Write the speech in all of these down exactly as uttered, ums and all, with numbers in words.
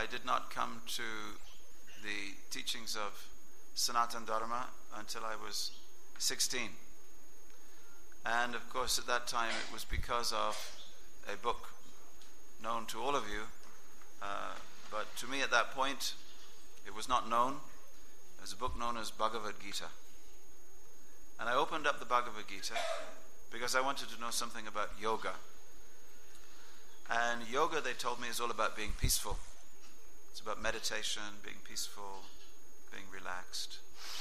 I did not come to the teachings of Sanatana Dharma until I was sixteen. And of course at that time it was because of a book known to all of you, uh, but to me at that point it was not known. It was a book known as Bhagavad Gita. And I opened up the Bhagavad Gita because I wanted to know something about yoga. And yoga, they told me, is all about being peaceful. It's about meditation, being peaceful, being relaxed.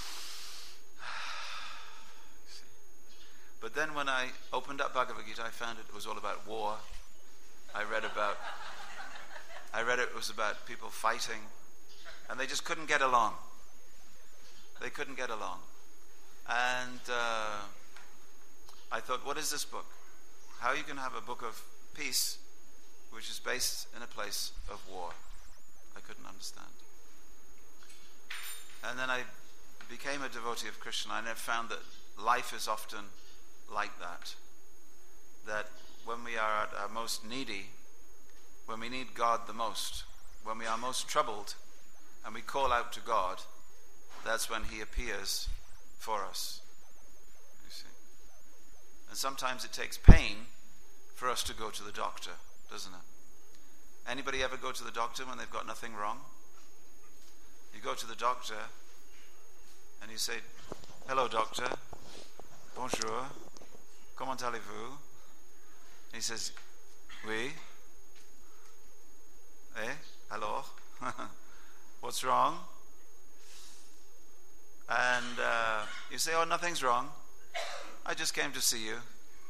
But then when I opened up Bhagavad Gita, I found it was all about war. I read about, I read it was about people fighting, and they just couldn't get along. They couldn't get along. And uh, I thought, what is this book? How you can have a book of peace which is based in a place of war? I couldn't understand. And then I became a devotee of Krishna, and I found that life is often like that. That when we are at our most needy, when we need God the most, when we are most troubled, and we call out to God, that's when He appears for us. You see. And sometimes it takes pain for us to go to the doctor, doesn't it? Anybody ever go to the doctor when they've got nothing wrong? You go to the doctor and you say, "Hello, doctor. Bonjour. Comment allez-vous?" And he says, "Oui. Eh? Alors? What's wrong?" And uh, you say, "Oh, nothing's wrong. I just came to see you."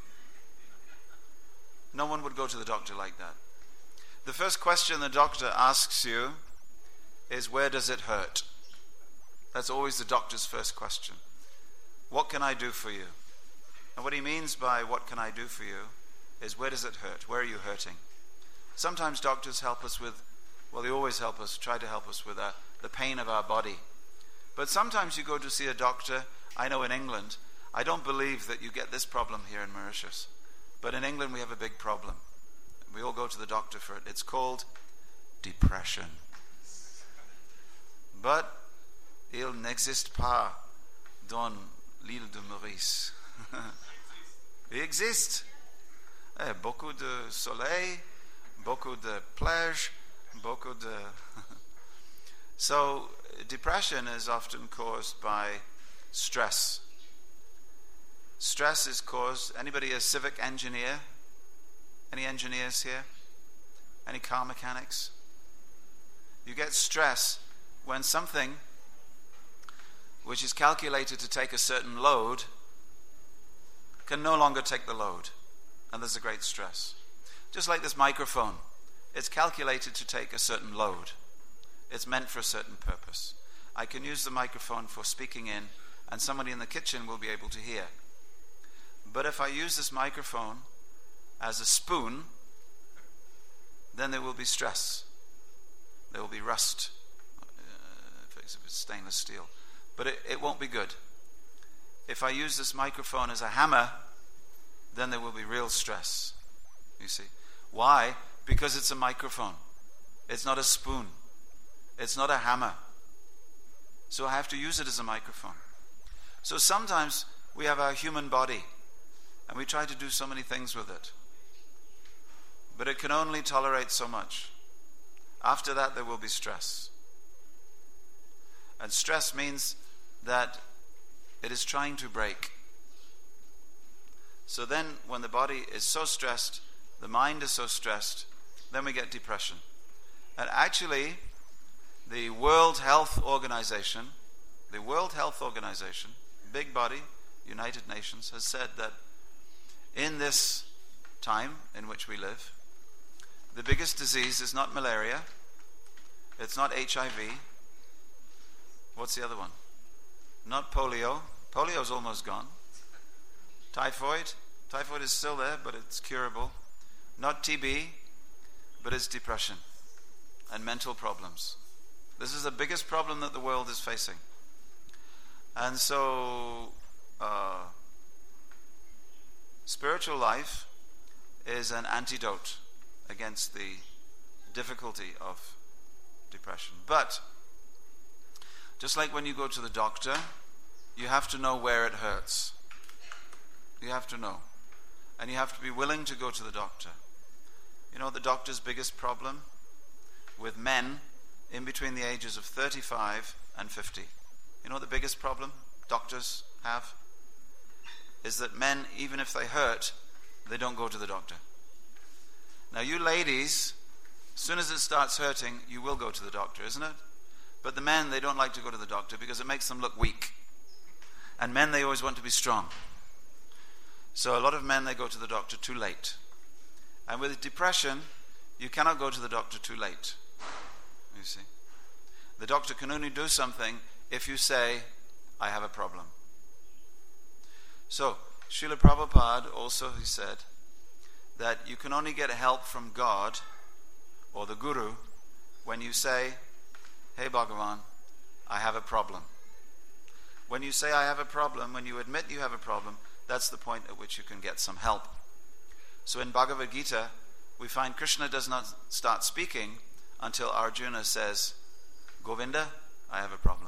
No one would go to the doctor like that. The first question the doctor asks you is, where does it hurt? That's always the doctor's first question. What can I do for you? And what he means by what can I do for you is, where does it hurt? Where are you hurting? Sometimes doctors help us with, well, they always help us, try to help us with uh, the pain of our body. But sometimes you go to see a doctor. I know in England, I don't believe that you get this problem here in Mauritius. But in England we have a big problem. We all go to the doctor for it. It's called depression. But il n'existe pas dans l'île de Maurice. Il existe. Eh, beaucoup de soleil, beaucoup de plage, beaucoup de... So, depression is often caused by stress. Stress is caused... Anybody a civic engineer? Any engineers here? Any car mechanics? You get stress when something which is calculated to take a certain load can no longer take the load. And there's a great stress. Just like this microphone. It's calculated to take a certain load. It's meant for a certain purpose. I can use the microphone for speaking in, and somebody in the kitchen will be able to hear. But if I use this microphone as a spoon, then there will be stress. There will be rust, uh, if it's stainless steel. But it, it won't be good. If I use this microphone as a hammer, then there will be real stress. You see. Why? Because it's a microphone. It's not a spoon. It's not a hammer. So I have to use it as a microphone. So sometimes we have our human body, and we try to do so many things with it. But it can only tolerate so much. After that, there will be stress. And stress means that it is trying to break. So then, when the body is so stressed, the mind is so stressed, then we get depression. And actually, the World Health Organization, the World Health Organization, big body, United Nations, has said that in this time in which we live, the biggest disease is not malaria, it's not H I V. What's the other one? Not polio. Polio's almost gone. Typhoid. Typhoid is still there, but it's curable. Not T B, but it's depression and mental problems. This is the biggest problem that the world is facing. And so, uh, spiritual life is an antidote against the difficulty of depression. But just like when you go to the doctor, you have to know where it hurts. You have to know. And you have to be willing to go to the doctor. You know the doctor's biggest problem? With men in between the ages of thirty-five and fifty. You know what the biggest problem doctors have? Is that men, even if they hurt, they don't go to the doctor. Now you ladies, as soon as it starts hurting, you will go to the doctor, isn't it? But the men, they don't like to go to the doctor because it makes them look weak. And men, they always want to be strong. So a lot of men, they go to the doctor too late. And with depression, you cannot go to the doctor too late. You see? The doctor can only do something if you say, I have a problem. So, Srila Prabhupada also, he said, that you can only get help from God or the Guru when you say, hey Bhagavan, I have a problem. When you say I have a problem, when you admit you have a problem, that's the point at which you can get some help. So in Bhagavad Gita, we find Krishna does not start speaking until Arjuna says, Govinda, I have a problem.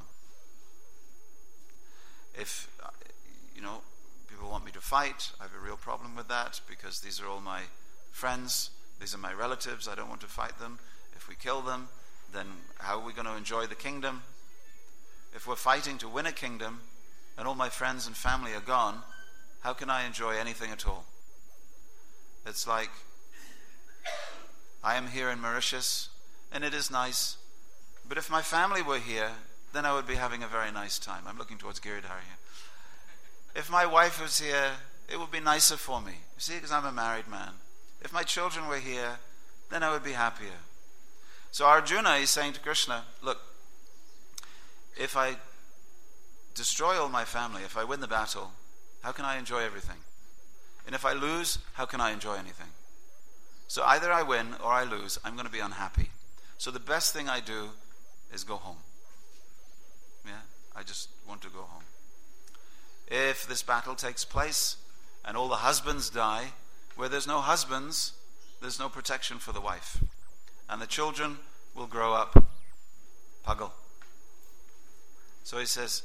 If, you know, people want me to fight, I have a real problem with that because these are all my friends, these are my relatives, I don't want to fight them. If we kill them, then how are we going to enjoy the kingdom? If we're fighting to win a kingdom and all my friends and family are gone, how can I enjoy anything at all? It's like, I am here in Mauritius and it is nice, but if my family were here, then I would be having a very nice time. I'm looking towards Giridhar here. If my wife was here, it would be nicer for me. You see, because I'm a married man. If my children were here, then I would be happier. So Arjuna is saying to Krishna, look, if I destroy all my family, if I win the battle, how can I enjoy everything? And if I lose, how can I enjoy anything? So either I win or I lose, I'm going to be unhappy. So the best thing I do is go home. Yeah, I just want to go home. If this battle takes place and all the husbands die, where there's no husbands, there's no protection for the wife. And the children will grow up pagal. So he says,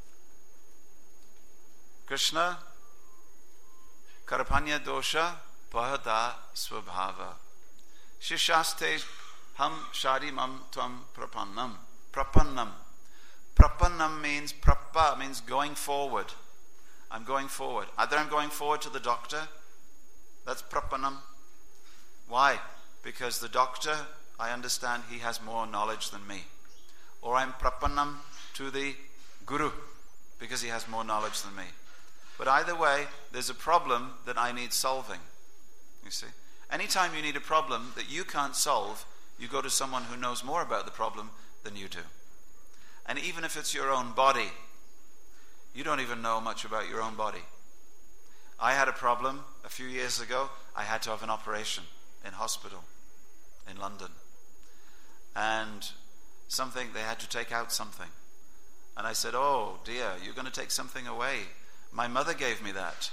Krishna, karapanya dosha pahata svabhava. Shishaste ham sharimam tvam prapannam. Prapannam. Prapannam means, prapa means going forward. I'm going forward. Either I'm going forward to the doctor, that's prapannam. Why? Because the doctor, I understand he has more knowledge than me. Or I'm prapannam to the Guru, because he has more knowledge than me. But either way, there's a problem that I need solving. You see? Anytime you need a problem that you can't solve, you go to someone who knows more about the problem than you do. And even if it's your own body, you don't even know much about your own body. I had a problem a few years ago. I had to have an operation in hospital in London. And something, they had to take out something. And I said, oh dear, you're going to take something away. My mother gave me that.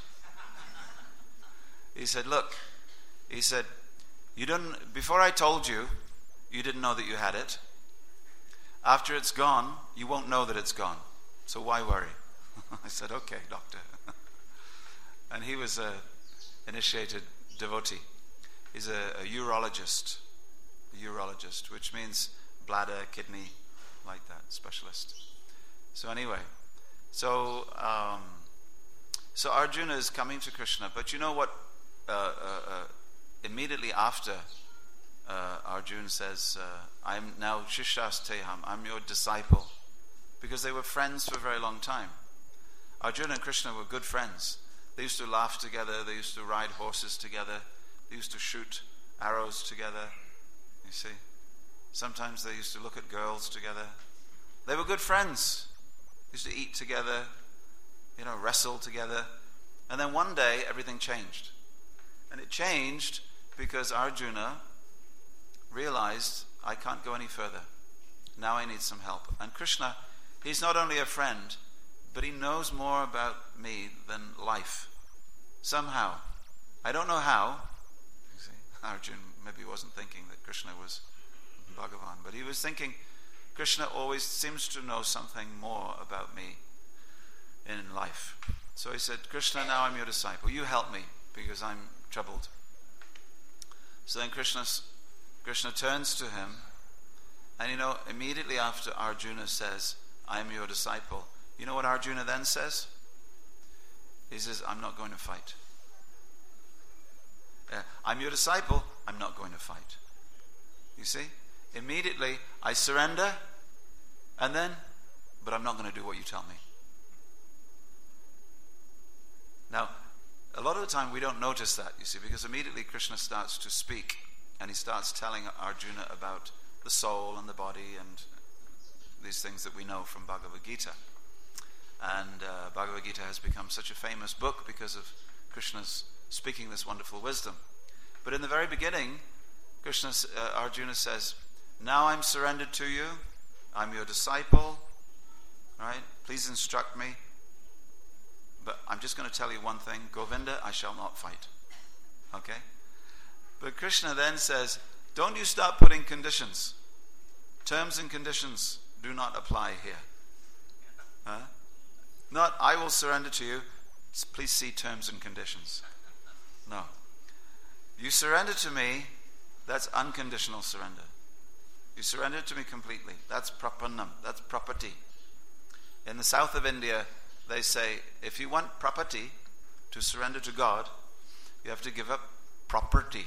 He said, look, he said, you didn't, before I told you, you didn't know that you had it. After it's gone, you won't know that it's gone. So why worry? I said, okay, doctor. And he was a initiated devotee. He's a, a urologist, a urologist, which means bladder, kidney, like that, specialist. So anyway, so um, so Arjuna is coming to Krishna, but you know what? Uh, uh, uh, immediately after, uh, Arjuna says, uh, "I'm now Shishasteham. I'm your disciple," because they were friends for a very long time. Arjuna and Krishna were good friends. They used to laugh together. They used to ride horses together. They used to shoot arrows together. You see, sometimes they used to look at girls together. They were good friends. They used to eat together, you know, wrestle together. And then one day, everything changed. And it changed because Arjuna realized, I can't go any further. Now I need some help. And Krishna, he's not only a friend, but he knows more about me than life. Somehow. I don't know how. You see, Arjuna maybe wasn't thinking that Krishna was Bhagavan. But he was thinking, Krishna always seems to know something more about me in life. So he said, Krishna, now I'm your disciple. You help me because I'm troubled. So then Krishna, Krishna turns to him, and you know, immediately after Arjuna says, I am your disciple, you know what Arjuna then says? He says, I'm not going to fight. Uh, I'm your disciple, I'm not going to fight. You see? Immediately, I surrender, and then, but I'm not going to do what you tell me. Now, a lot of the time we don't notice that, you see, because immediately Krishna starts to speak, and he starts telling Arjuna about the soul and the body and these things that we know from Bhagavad Gita. And uh, Bhagavad Gita has become such a famous book because of Krishna's speaking this wonderful wisdom. But in the very beginning, Krishna, uh, Arjuna says, now I'm surrendered to you, I'm your disciple, right? Please instruct me. But I'm just going to tell you one thing, Govinda, I shall not fight. Okay? But Krishna then says, don't you start putting conditions. Terms and conditions do not apply here. Huh? Not, I will surrender to you. Please see terms and conditions. No. You surrender to me, that's unconditional surrender. You surrender to me completely. That's prapannam. That's property. In the south of India, they say, if you want property to surrender to God, you have to give up property.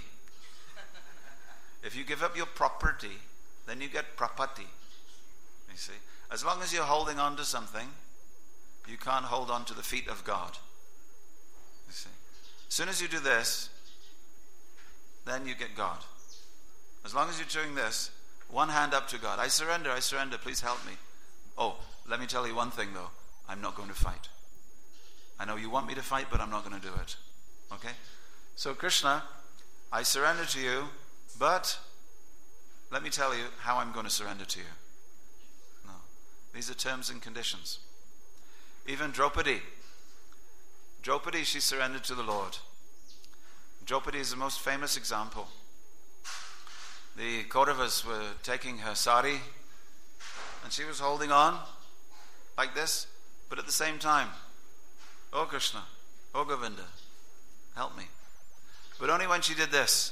If you give up your property, then you get prapati. You see? As long as you're holding on to something, you can't hold on to the feet of God. You see? As soon as you do this, then you get God. As long as you're doing this, one hand up to God. I surrender, I surrender, please help me. Oh, let me tell you one thing though. I'm not going to fight. I know you want me to fight, but I'm not going to do it. Okay? So Krishna, I surrender to you, but let me tell you how I'm going to surrender to you. No. These are terms and conditions. Even Draupadi. Draupadi, she surrendered to the Lord. Draupadi is the most famous example. The Kauravas were taking her sari, and she was holding on like this, but at the same time, oh Krishna, oh Govinda, help me. But only when she did this,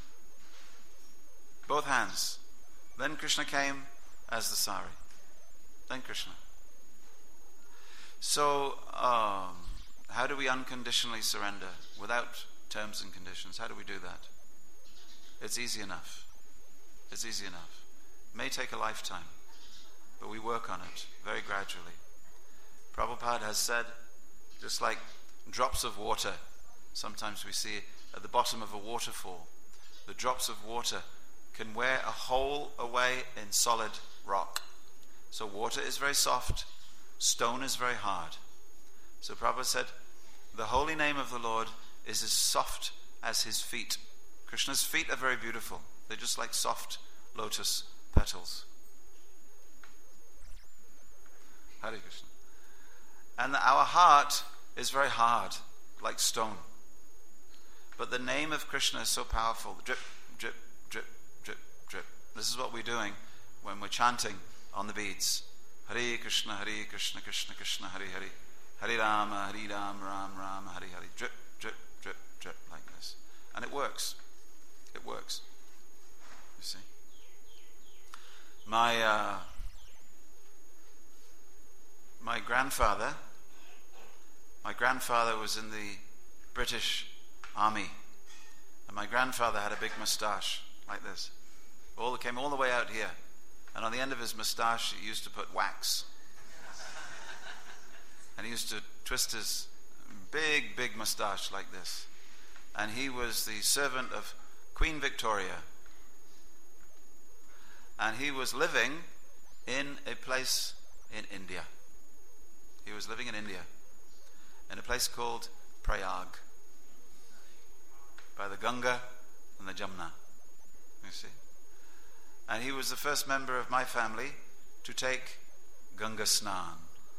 both hands. Then Krishna came as the sari. Then Krishna. So, um, how do we unconditionally surrender without terms and conditions? How do we do that? It's easy enough. It's easy enough. It may take a lifetime, but we work on it very gradually. Prabhupada has said, just like drops of water, sometimes we see at the bottom of a waterfall, the drops of water can wear a hole away in solid rock. So water is very soft, stone is very hard. So Prabhupada said, the holy name of the Lord is as soft as his feet. Krishna's feet are very beautiful. They're just like soft lotus petals. Hare Krishna. And our heart is very hard, like stone. But the name of Krishna is so powerful. Drip, drip, drip, drip, drip. This is what we're doing when we're chanting on the beads. Hare Krishna, Hare Krishna, Krishna Krishna, Hare Hare. Hare Rama, Hare Rama, Ram Rama, Hare Hare. Drip, drip, drip, drip, like this. And it works. It works. You see? My uh, my grandfather, my grandfather was in the British Army, and my grandfather had a big moustache like this. All came all the way out here, and on the end of his moustache he used to put wax, and he used to twist his big, big moustache like this. And he was the servant of Queen Victoria. And he was living in a place in India. He was living in India, in a place called Prayag, by the Ganga and the Jamna, you see. And he was the first member of my family to take Ganga Snan.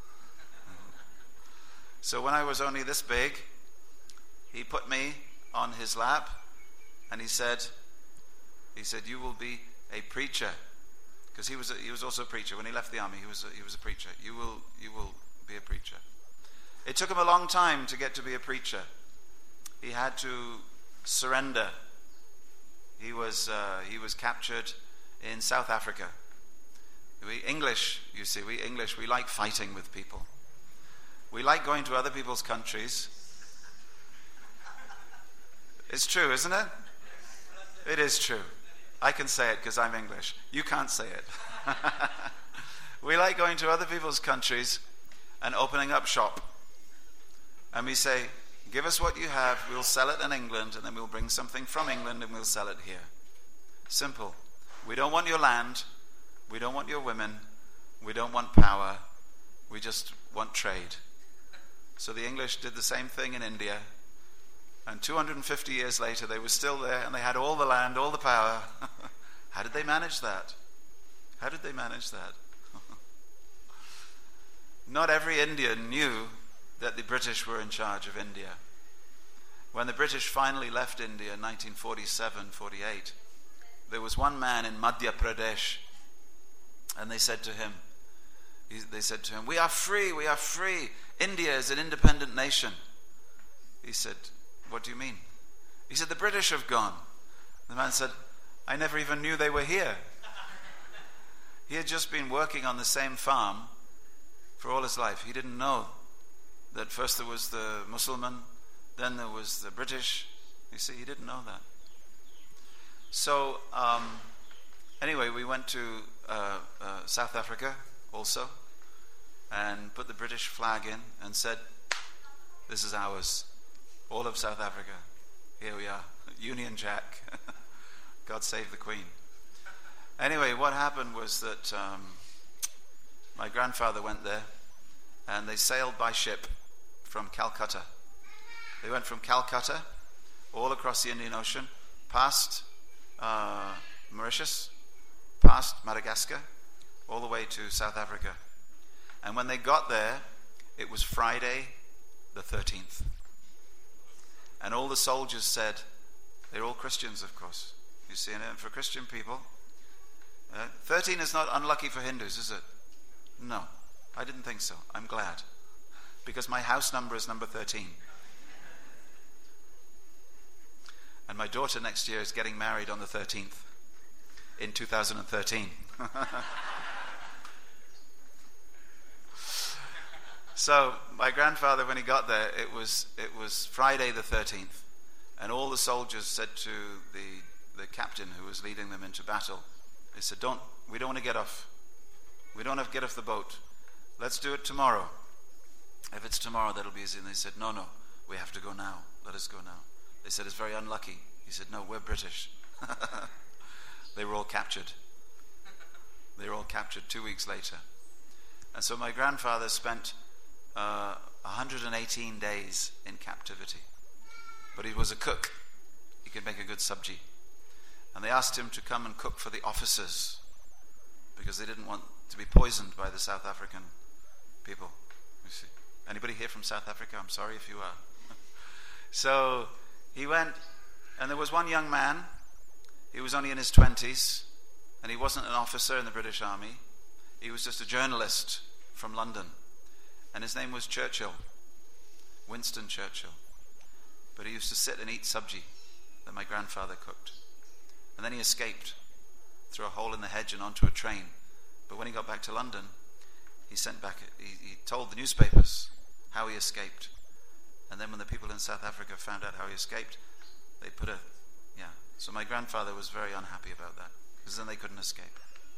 So when I was only this big, he put me on his lap, and he said, he said, you will be a preacher, because he was a, he was also a preacher. When he left the army, he was a, he was a preacher. You will you will be a preacher. It took him a long time to get to be a preacher. He had to surrender. He was uh, he was captured in South Africa. We English, you see, we English, we like fighting with people. We like going to other people's countries. It's true, isn't it? It is true. I can say it because I'm English. You can't say it. We like going to other people's countries and opening up shop. And we say, give us what you have, we'll sell it in England, and then we'll bring something from England and we'll sell it here. Simple. We don't want your land. We don't want your women. We don't want power. We just want trade. So the English did the same thing in India. And two hundred fifty years later, they were still there and they had all the land, all the power. How did they manage that? How did they manage that? Not every Indian knew that the British were in charge of India. When the British finally left India in nineteen forty-seven forty-eight, there was one man in Madhya Pradesh, and they said to him, they said to him, we are free, we are free. India is an independent nation. He said, what do you mean? He said, the British have gone. The man said, I never even knew they were here. He had just been working on the same farm for all his life. He didn't know that first there was the Muslim, then there was the British. You see, he didn't know that. So, um, anyway, we went to uh, uh, South Africa also and put the British flag in and said, this is ours. All of South Africa. Here we are. Union Jack. God save the Queen. Anyway, what happened was that um, my grandfather went there and they sailed by ship from Calcutta. They went from Calcutta all across the Indian Ocean, past uh, Mauritius, past Madagascar, all the way to South Africa. And when they got there, it was Friday the thirteenth. And all the soldiers said, they're all Christians, of course. You see, and for Christian people, uh, thirteen is not unlucky for Hindus, is it? No, I didn't think so. I'm glad. Because my house number is number thirteen. And my daughter next year is getting married on the thirteenth in two thousand thirteen. So my grandfather, when he got there, it was it was Friday the thirteenth, and all the soldiers said to the the captain who was leading them into battle, they said, "Don't we don't want to get off. We don't have to get off the boat. Let's do it tomorrow. If it's tomorrow, that'll be easy." And they said, "No, no, we have to go now. Let us go now." They said, "It's very unlucky." He said, "No, we're British." They were all captured. They were all captured two weeks later. And so my grandfather spent uh, one hundred eighteen days in captivity. But he was a cook. He could make a good sabji. And they asked him to come and cook for the officers because they didn't want to be poisoned by the South African people. You see. Anybody here from South Africa? I'm sorry if you are. So he went, and there was one young man. He was only in his twenties, and he wasn't an officer in the British Army. He was just a journalist from London, and his name was Churchill, Winston Churchill. But he used to sit and eat sabji that my grandfather cooked. And then he escaped through a hole in the hedge and onto a train. But when he got back to London, he sent back, he, he told the newspapers how he escaped. And then when the people in South Africa found out how he escaped, they put a, yeah. So my grandfather was very unhappy about that, because then they couldn't escape.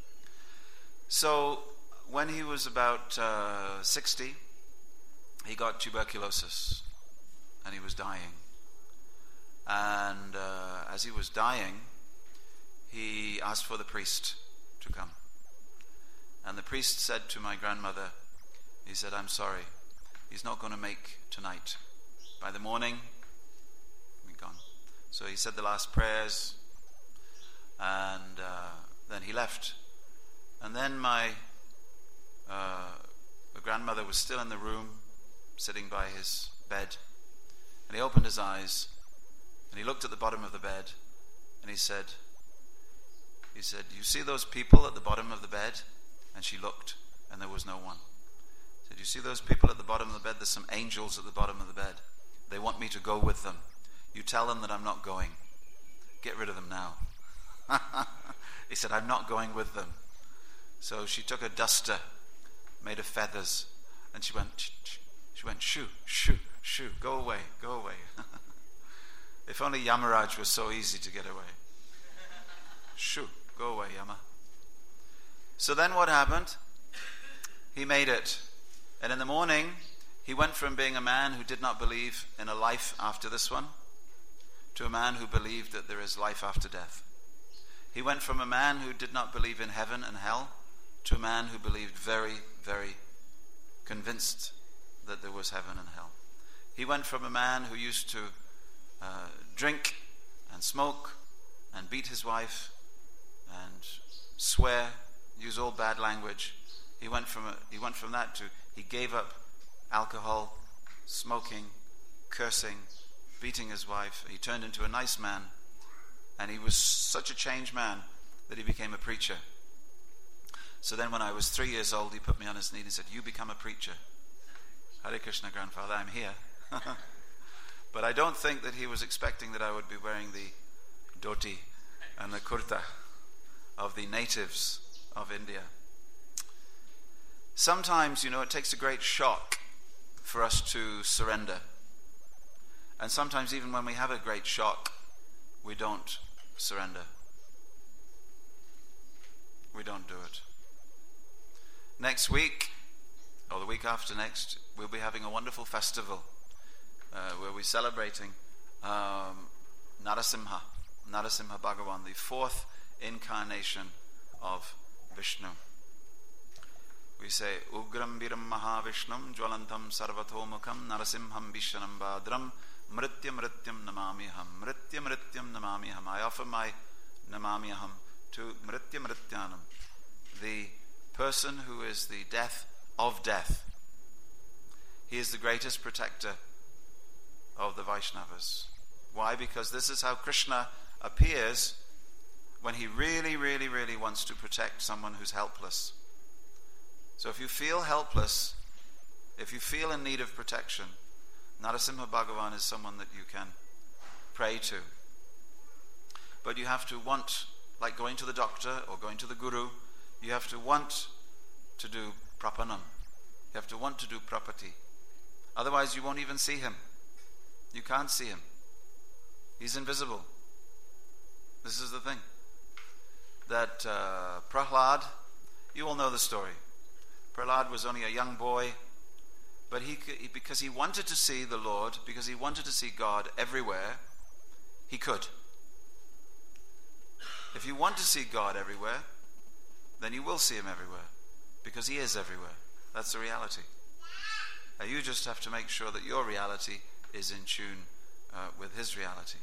So when he was about uh, sixty, he got tuberculosis, and he was dying. And uh, as he was dying, he asked for the priest to come. And the priest said to my grandmother, he said, "I'm sorry, he's not going to make tonight. By the morning, we're gone." So he said the last prayers, and uh, then he left. And then my uh, grandmother was still in the room, sitting by his bed. And he opened his eyes, and he looked at the bottom of the bed, and he said, He said, you see those people at the bottom of the bed? And she looked, and there was no one. He said, you see those people at the bottom of the bed? There's some angels at the bottom of the bed. They want me to go with them. You tell them that I'm not going. Get rid of them now. He said, I'm not going with them. So she took a duster made of feathers, and she went, she went, shoo, shoo, shoo, go away, go away. If only Yamaraj was so easy to get away. Shoo, go away, Yama. So then what happened? He made it. And in the morning, he went from being a man who did not believe in a life after this one to a man who believed that there is life after death. He went from a man who did not believe in heaven and hell to a man who believed very, very convinced that there was heaven and hell. He went from a man who used to uh, drink and smoke and beat his wife and swear, use all bad language. He went from a, he went from that to he gave up alcohol, smoking, cursing, beating his wife. He turned into a nice man, and he was such a changed man that he became a preacher. So then when I was three years old, he put me on his knee and said, you become a preacher. Hare Krishna, grandfather, I'm here. But I don't think that he was expecting that I would be wearing the dhoti and the kurta of the natives of India. Sometimes, you know, it takes a great shock for us to surrender. And sometimes even when we have a great shock, we don't surrender. We don't do it. Next week, or the week after next, we'll be having a wonderful festival uh, where we're celebrating um, Narasimha, Narasimha Bhagavan, the fourth incarnation of Vishnu. We say, Ugram Viram Mahavishnam Jwalantam Sarvatomukam Narasimham Vishanam Badram Mrityam Mrityam Namamiham Mrityam Mrityam Namamiham. I offer my Namamiham to Mrityam Mrityanam, the person who is the death of death. He is the greatest protector of the Vaishnavas. Why? Because this is how Krishna appears when he really, really, really wants to protect someone who's helpless. So if you feel helpless, if you feel in need of protection, Narasimha Bhagavan is someone that you can pray to. But you have to want, like going to the doctor or going to the guru, you have to want to do prapanam. You have to want to do prapati. Otherwise you won't even see him. You can't see him. He's invisible. This is the thing. That uh, Prahlad, you all know the story. Prahlad was only a young boy, but he, because he wanted to see the Lord, because he wanted to see God everywhere, he could. If you want to see God everywhere, then you will see him everywhere, because he is everywhere. That's the reality. Now you just have to make sure that your reality is in tune uh, with his reality.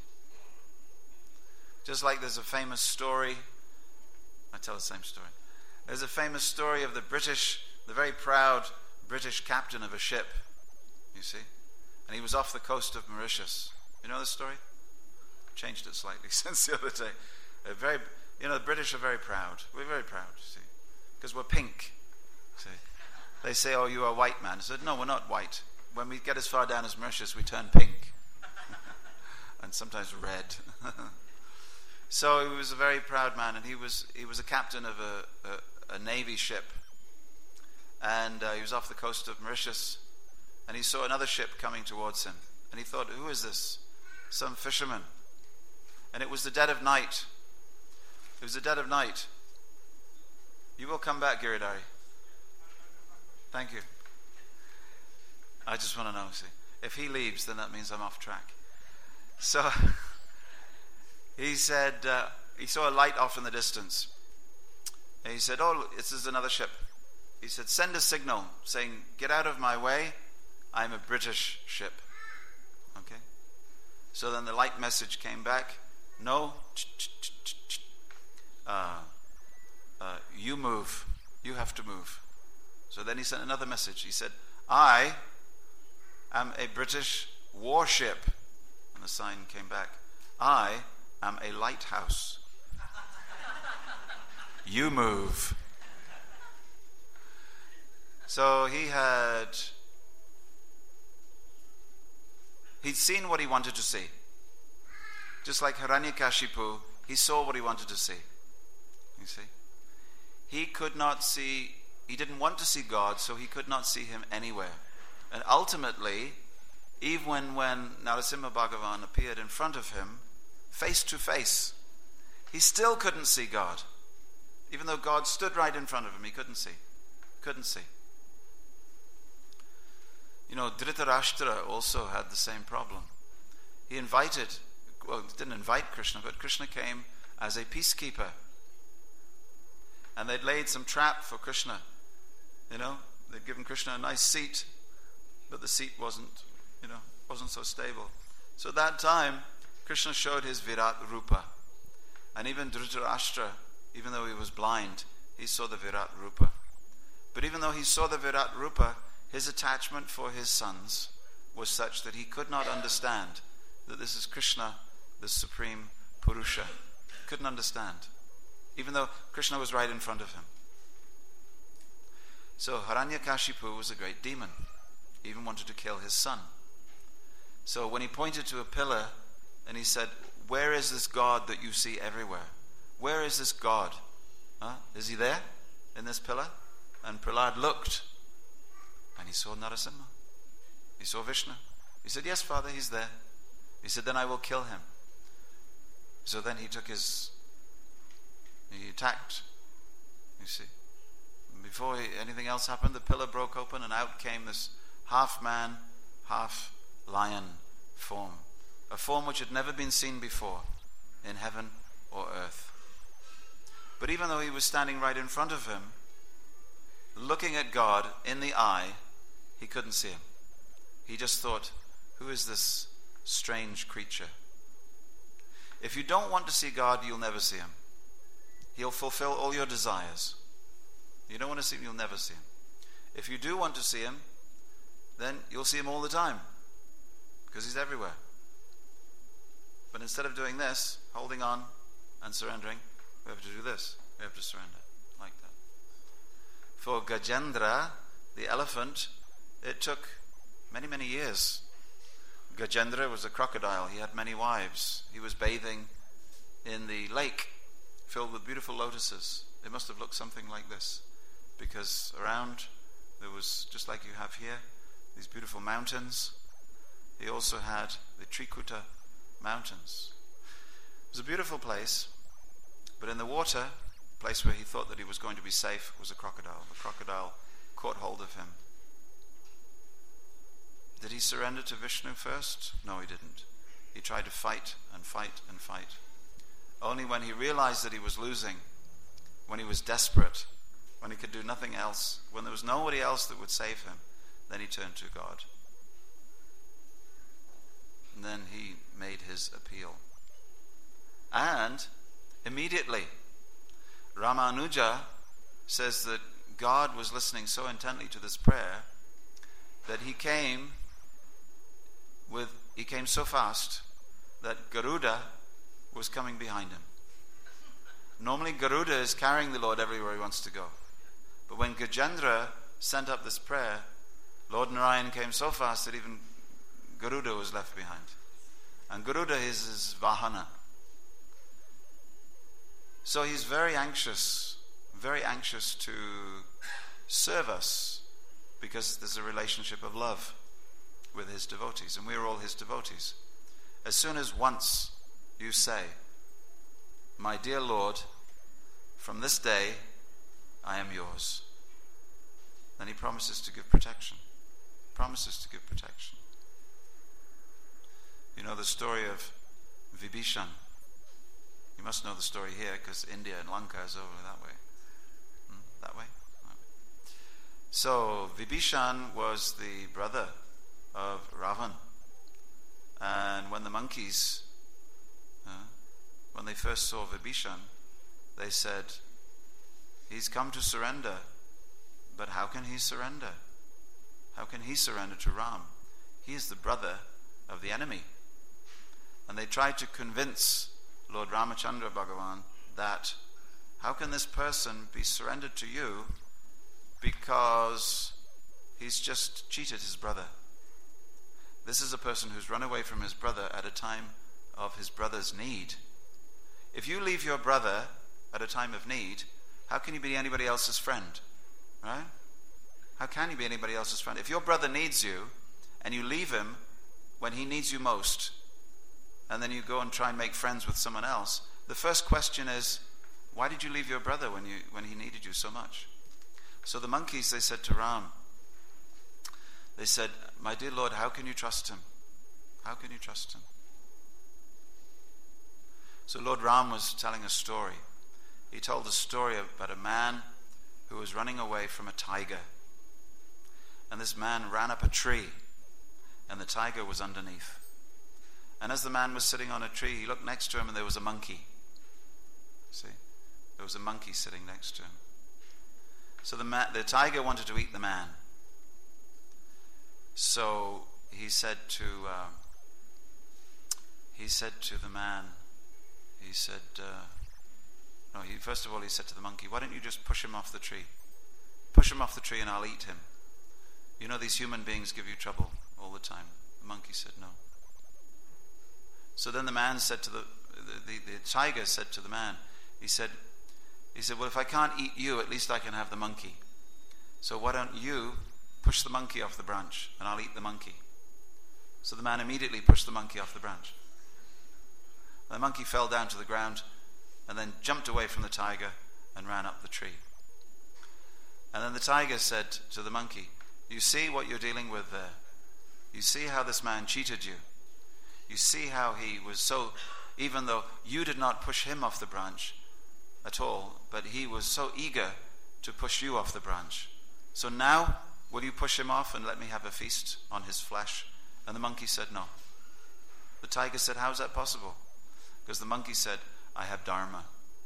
Just like there's a famous story, I tell the same story. There's a famous story of the British, the very proud British captain of a ship, you see. And he was off the coast of Mauritius. You know the story? Changed it slightly since the other day. A very, you know, the British are very proud. We're very proud, you see. Because we're pink. See? They say, oh, you are a white man. I said, no, we're not white. When we get as far down as Mauritius, we turn pink. And sometimes red. So he was a very proud man, and he was he was a captain of a, a, a navy ship. And uh, he was off the coast of Mauritius, and he saw another ship coming towards him. And he thought, who is this? Some fisherman. And it was the dead of night. It was the dead of night. You will come back, Giridhari. Thank you. I just want to know, see. If he leaves, then that means I'm off track. So he said, uh, he saw a light off in the distance. And he said, oh, this is another ship. He said, send a signal saying, get out of my way, I'm a British ship. Okay? So then the light message came back, no, uh, uh, you move, you have to move. So then he sent another message. He said, I am a British warship. And the sign came back, I am a lighthouse. You move. So he had, he'd seen what he wanted to see. Just like Hiranyakashipu, he saw what he wanted to see. You see? He could not see, he didn't want to see God, so he could not see him anywhere. And ultimately, even when, when Narasimha Bhagavan appeared in front of him, face to face, he still couldn't see God. Even though God stood right in front of him, he couldn't see. Couldn't see. You know, Dhritarashtra also had the same problem. He invited, well, he didn't invite Krishna, but Krishna came as a peacekeeper. And they'd laid some trap for Krishna. You know, they'd given Krishna a nice seat, but the seat wasn't, you know, wasn't so stable. So at that time, Krishna showed his Virat Rupa. And even Dhritarashtra, even though he was blind, he saw the Virat Rupa. But even though he saw the Virat Rupa, his attachment for his sons was such that he could not understand that this is Krishna, the Supreme Purusha. He couldn't understand, even though Krishna was right in front of him. So Hiranyakashipu was a great demon. He even wanted to kill his son. So when he pointed to a pillar and he said, "Where is this God that you see everywhere? Where is this God? Huh? Is he there in this pillar?" And Prahlad looked and he saw Narasimha. He saw Vishnu. He said, "Yes, Father, he's there." He said, "Then I will kill him." So then he took his, he attacked, you see. Before he, anything else happened, the pillar broke open and out came this half man, half lion form. A form which had never been seen before in heaven or earth. But even though he was standing right in front of him, looking at God in the eye, he couldn't see him. He just thought, who is this strange creature? If you don't want to see God, you'll never see him. He'll fulfill all your desires. You don't want to see him, you'll never see him. If you do want to see him, then you'll see him all the time, because he's everywhere. But instead of doing this, holding on and surrendering, we have to do this. We have to surrender, like that. For Gajendra, the elephant, it took many, many years. Gajendra was a crocodile. He had many wives. He was bathing in the lake filled with beautiful lotuses. It must have looked something like this, because around there was, just like you have here, these beautiful mountains. He also had the Trikuta mountains. It was a beautiful place, but in the water, the place where he thought that he was going to be safe, was a crocodile. The crocodile caught hold of him. Did he surrender to Vishnu first? No, he didn't. He tried to fight and fight and fight. Only when he realized that he was losing, when he was desperate, when he could do nothing else, when there was nobody else that would save him, then he turned to God. And then he made his appeal. And immediately, Ramanuja says that God was listening so intently to this prayer that he came with, he came so fast that Garuda was coming behind him. Normally Garuda is carrying the Lord everywhere he wants to go. But when Gajendra sent up this prayer, Lord Narayan came so fast that even Garuda was left behind. And Garuda is his Vahana. So he's very anxious, very anxious to serve us, because there's a relationship of love with his devotees, and we're all his devotees. As soon as once you say, "My dear Lord, from this day I am yours," then he promises to give protection. Promises to give protection. You know the story of Vibhishan. You must know the story here, because India and Lanka is over that way. Hmm? That way? So Vibhishan was the brother of Ravan. And when the monkeys, uh, when they first saw Vibhishan, they said, "He's come to surrender, but how can he surrender? How can he surrender to Ram? He is the brother of the enemy." And they tried to convince Lord Ramachandra Bhagavan that how can this person be surrendered to you because he's just cheated his brother? This is a person who's run away from his brother at a time of his brother's need. If you leave your brother at a time of need, how can you be anybody else's friend? Right? How can you be anybody else's friend? If your brother needs you and you leave him when he needs you most, and then you go and try and make friends with someone else, the first question is, why did you leave your brother when you when he needed you so much? So the monkeys, they said to Ram, they said, my dear Lord, how can you trust him? How can you trust him? So Lord Ram was telling a story. He told a story about a man who was running away from a tiger. And this man ran up a tree, and the tiger was underneath. And as the man was sitting on a tree, he looked next to him, and there was a monkey. See? There was a monkey sitting next to him. So the ma- the tiger wanted to eat the man. So he said to uh, he said to the man, he said, uh, no, he first of all he said to the monkey, why don't you just push him off the tree? Push him off the tree and I'll eat him. You know, these human beings give you trouble all the time. The monkey said no. So then the man said to the the, the, the tiger said to the man, he said, he said, well, if I can't eat you, at least I can have the monkey. So why don't you push the monkey off the branch and I'll eat the monkey? So the man immediately pushed the monkey off the branch. The monkey fell down to the ground and then jumped away from the tiger and ran up the tree. And then the tiger said to the monkey, you see what you're dealing with there? You see how this man cheated you? You see how he was so, even though you did not push him off the branch at all, but he was so eager to push you off the branch. So now, will you push him off and let me have a feast on his flesh? And the monkey said no. The tiger said, how is that possible? Because the monkey said, I have dharma.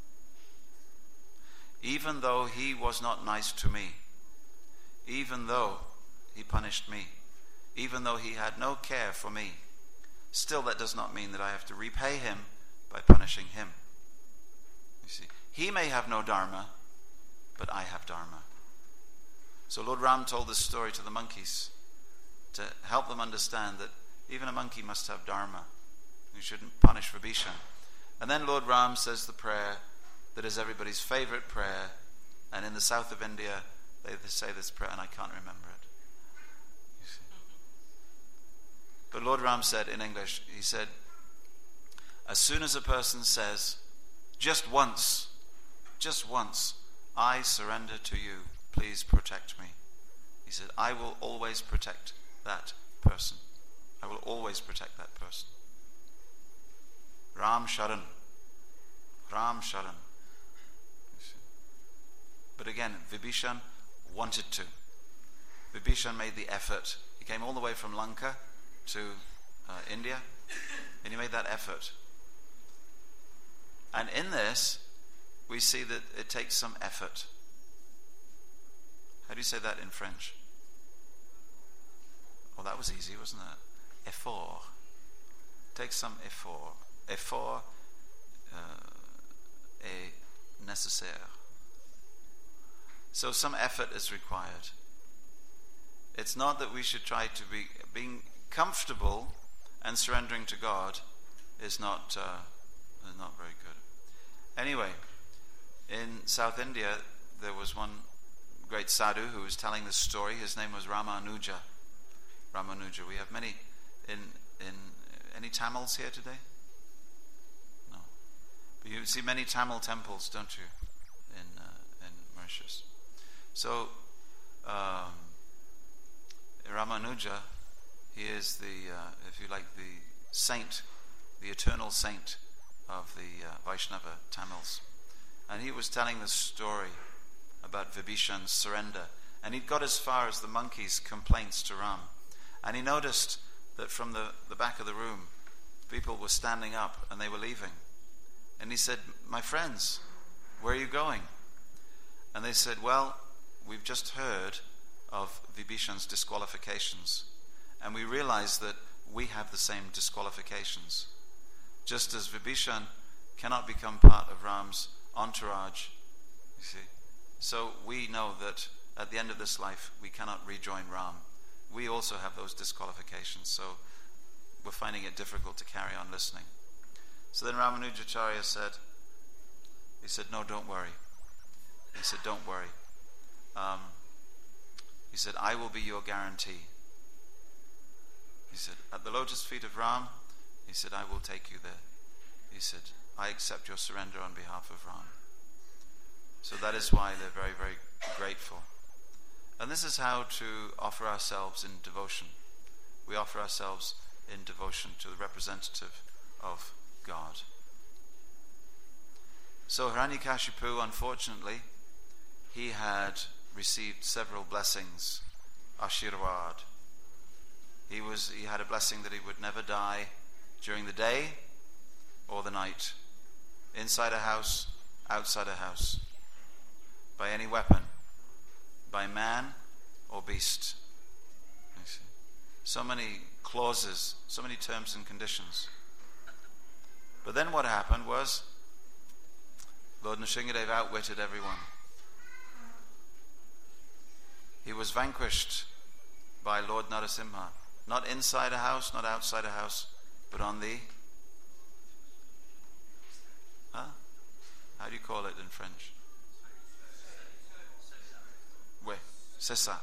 Even though he was not nice to me, even though he punished me, even though he had no care for me, still that does not mean that I have to repay him by punishing him. You see, he may have no dharma, but I have dharma. So Lord Ram told this story to the monkeys to help them understand that even a monkey must have dharma. You shouldn't punish Vibhishan. And then Lord Ram says the prayer that is everybody's favorite prayer, and in the south of India they, they say this prayer, and I can't remember it. You see. But Lord Ram said in English, he said, as soon as a person says, just once, just once, I surrender to you, please protect me. He said, I will always protect that person. I will always protect that person. Ram Sharan. Ram Sharan. But again, Vibhishan wanted to. Vibhishan made the effort. He came all the way from Lanka to uh, India, and he made that effort. And in this, we see that it takes some effort. How do you say that in French? Oh, that was easy, wasn't it? Effort. It takes some effort. Effort uh, est nécessaire. So some effort is required. It's not that we should try to be being comfortable and surrendering to God is not uh, is not very good. Anyway, in South India there was one great sadhu who was telling this story. His name was Ramanuja. Ramanuja. We have many in in any Tamils here today? No. But you see many Tamil temples, don't you, in uh, in Mauritius? So um, Ramanuja, he is the, uh, if you like, the saint, the eternal saint of the uh, Vaishnava Tamils. And he was telling this story about Vibhishan's surrender. And he'd got as far as the monkey's complaints to Ram. And he noticed that from the, the back of the room, people were standing up and they were leaving. And he said, my friends, where are you going? And they said, well, we've just heard of Vibhishan's disqualifications. And we realize that we have the same disqualifications. Just as Vibhishan cannot become part of Ram's entourage You see? So we know that at the end of this life, we cannot rejoin Ram. We also have those disqualifications, so we're finding it difficult to carry on listening. So then Ramanujacharya said, he said, no, don't worry. He said, don't worry. Um, he said, I will be your guarantee. He said, at the lotus feet of Ram, he said, I will take you there. He said, I accept your surrender on behalf of Ram. So that is why they're very, very grateful. And this is how to offer ourselves in devotion. We offer ourselves in devotion to the representative of God. So Hiranyakashipu, unfortunately, he had received several blessings, Ashirwad. He was he had a blessing that he would never die during the day or the night, inside a house, outside a house, by any weapon, by man or beast. You see. So many clauses, so many terms and conditions. But then what happened was Lord Nrsingadev outwitted everyone. He was vanquished by Lord Narasimha. Not inside a house, not outside a house, but on the... Huh? How do you call it in French? Oui, c'est ça.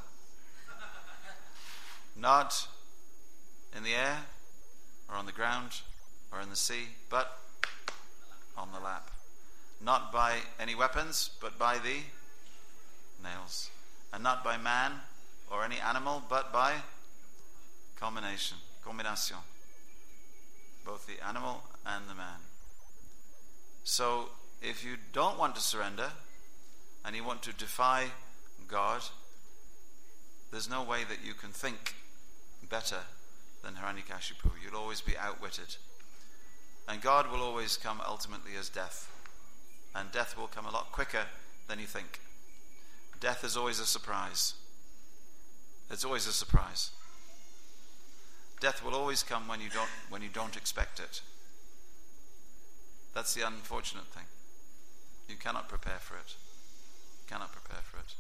Not in the air, or on the ground, or in the sea, but on the lap. Not by any weapons, but by the nails. And not by man or any animal, but by combination, combination. Both the animal and the man. So, if you don't want to surrender, and you want to defy God, there's no way that you can think better than Hiranyakashipu. You'll always be outwitted. And God will always come ultimately as death. And death will come a lot quicker than you think. Death is always a surprise. It's always a surprise. Death will always come when you don't when you don't expect it. That's the unfortunate thing. You cannot prepare for it. You cannot prepare for it.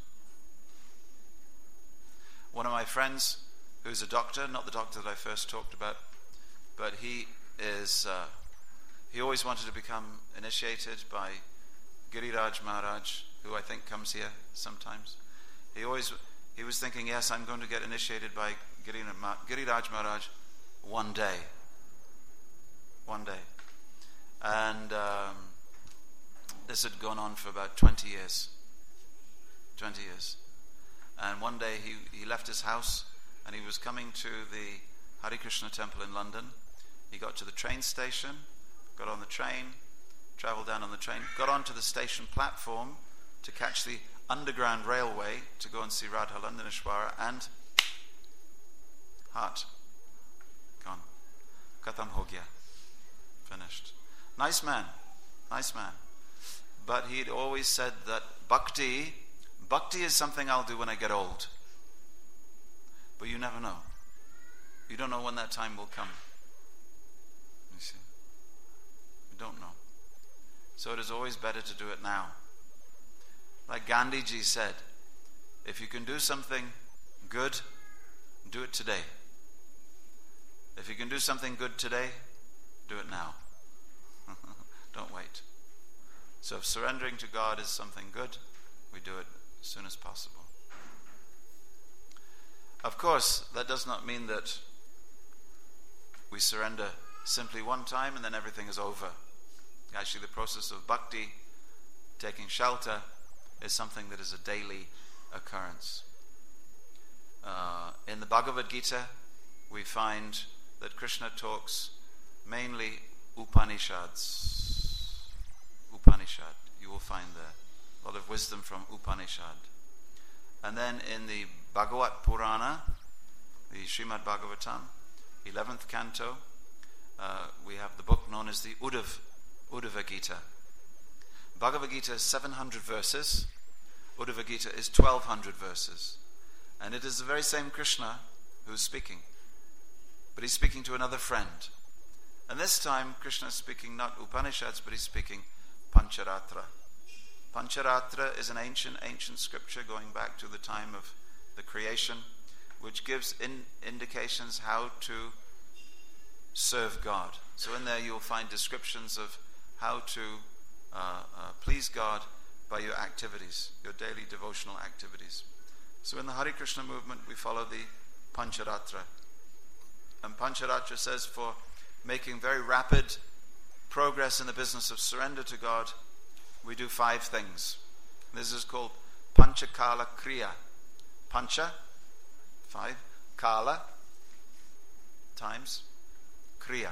One of my friends, who's a doctor, not the doctor that I first talked about, but he is uh, he always wanted to become initiated by Giriraj Maharaj, who I think comes here sometimes. He always he was thinking, yes, I'm going to get initiated by Giriraj Maharaj one day. One day. And um, this had gone on for about twenty years. twenty years. And one day he, he left his house and he was coming to the Hare Krishna temple in London. He got to the train station, got on the train, travelled down on the train, got onto the station platform to catch the underground railway to go and see Radha Landaneshwara, and heart gone. Khatam ho gaya. Finished. Nice man. Nice man. But he'd always said that bhakti, bhakti is something I'll do when I get old. But you never know. You don't know when that time will come. You see. You don't know. So it is always better to do it now. Like Gandhiji said, if you can do something good, do it today. If you can do something good today, do it now. Don't wait. So if surrendering to God is something good, we do it as soon as possible. Of course, that does not mean that we surrender simply one time and then everything is over. Actually, the process of bhakti, taking shelter, is something that is a daily occurrence. Uh, in the Bhagavad Gita, we find that Krishna talks mainly Upanishads. Upanishad, you will find there a lot of wisdom from Upanishad. And then in the Bhagavat Purana, the Srimad Bhagavatam, eleventh canto, uh, we have the book known as the Uddhav, Uddhava Gita. Bhagavad Gita is seven hundred verses. Uddhava Gita is twelve hundred verses. And it is the very same Krishna who's speaking. But he's speaking to another friend. And this time Krishna is speaking not Upanishads, but he's speaking Pancharatra. Pancharatra is an ancient, ancient scripture going back to the time of the creation, which gives in indications how to serve God. So in there you'll find descriptions of how to uh, uh, please God by your activities, your daily devotional activities. So in the Hare Krishna movement we follow the Pancharatra. And Pancharatra says for making very rapid progress in the business of surrender to God, we do five things. This is called Panchakala Kriya. Pancha, five. Kala, times. Kriya.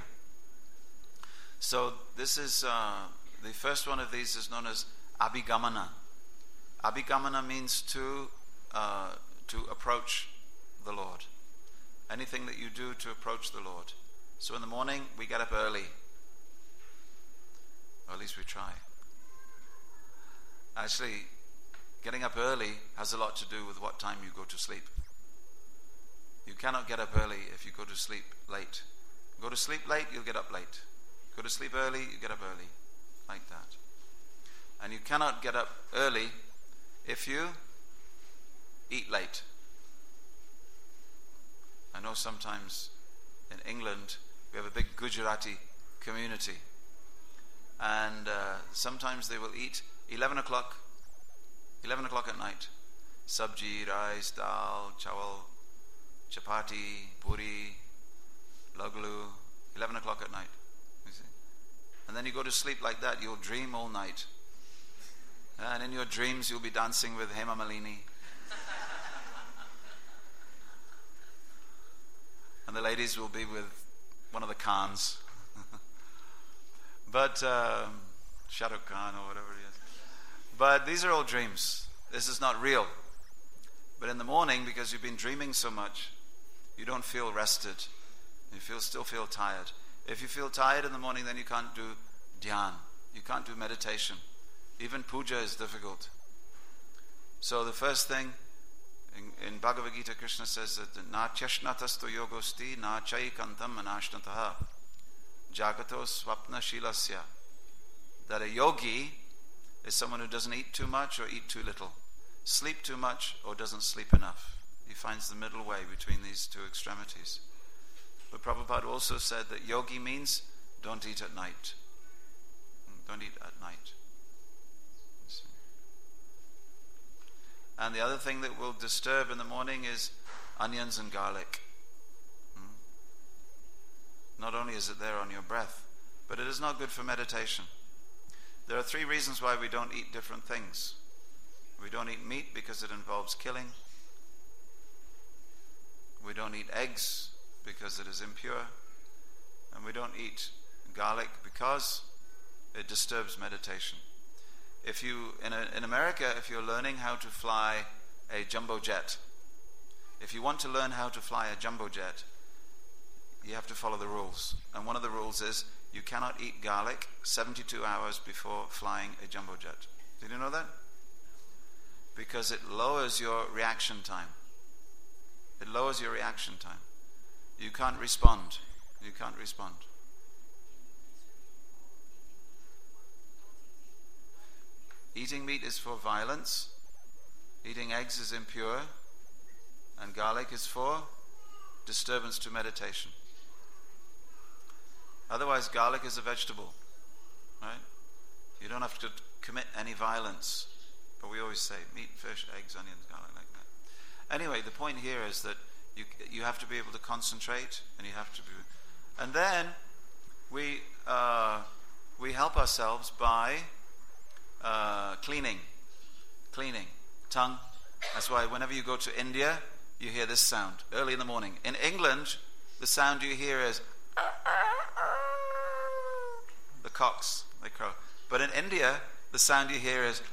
So this is, uh, the first one of these is known as Abhigamana. Abhigamana means to, uh, to approach the Lord. Anything that you do to approach the Lord. So in the morning, we get up early. Or at least we try. Actually, getting up early has a lot to do with what time you go to sleep. You cannot get up early if you go to sleep late. Go to sleep late, you'll get up late. Go to sleep early, you get up early. Like that. And you cannot get up early if you eat late. I know sometimes in England we have a big Gujarati community. And uh, sometimes they will eat eleven o'clock, eleven o'clock at night. Sabji, rice, dal, chawal, chapati, puri, laglu, eleven o'clock at night. You see? And then you go to sleep like that, you'll dream all night. And in your dreams you'll be dancing with Hema Malini. And the ladies will be with one of the Khans. But, um, Shah Rukh Khan or whatever it is. But these are all dreams. This is not real. But in the morning, because you've been dreaming so much, you don't feel rested. You feel still feel tired. If you feel tired in the morning, then you can't do dhyan. You can't do meditation. Even puja is difficult. So the first thing, in, in Bhagavad Gita, Krishna says that na cheshnatasto yogosti na chaikantam anashnataha jagato swapna shilasya. That a yogi is someone who doesn't eat too much or eat too little, sleep too much or doesn't sleep enough. He finds the middle way between these two extremities. But Prabhupada also said that yogi means don't eat at night. Don't eat at night. And the other thing that will disturb in the morning is onions and garlic. Hmm? Not only is it there on your breath, but it is not good for meditation. There are three reasons why we don't eat different things. We don't eat meat because it involves killing. We don't eat eggs because it is impure. And we don't eat garlic because it disturbs meditation. If you, in, a, in America, if you're learning how to fly a jumbo jet, if you want to learn how to fly a jumbo jet, you have to follow the rules. And one of the rules is you cannot eat garlic seventy-two hours before flying a jumbo jet. Did you know that? Because it lowers your reaction time. It lowers your reaction time. You can't respond. You can't respond. Eating meat is for violence. Eating eggs is impure. And garlic is for disturbance to meditation. Otherwise, garlic is a vegetable, right? You don't have to commit any violence. But we always say meat, fish, eggs, onions, garlic, like that. Anyway, the point here is that you you have to be able to concentrate, and you have to be. And then we uh, we help ourselves by uh, cleaning, cleaning tongue. That's why whenever you go to India, you hear this sound early in the morning. In England, the sound you hear is the cocks, they crow. But in India, the sound you hear is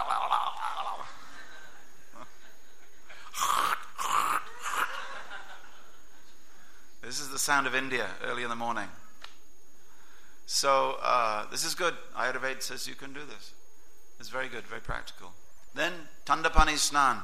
this is the sound of India early in the morning. So uh, this is good. Ayurveda says you can do this. It's very good, very practical. Then Tanda Pani Snan.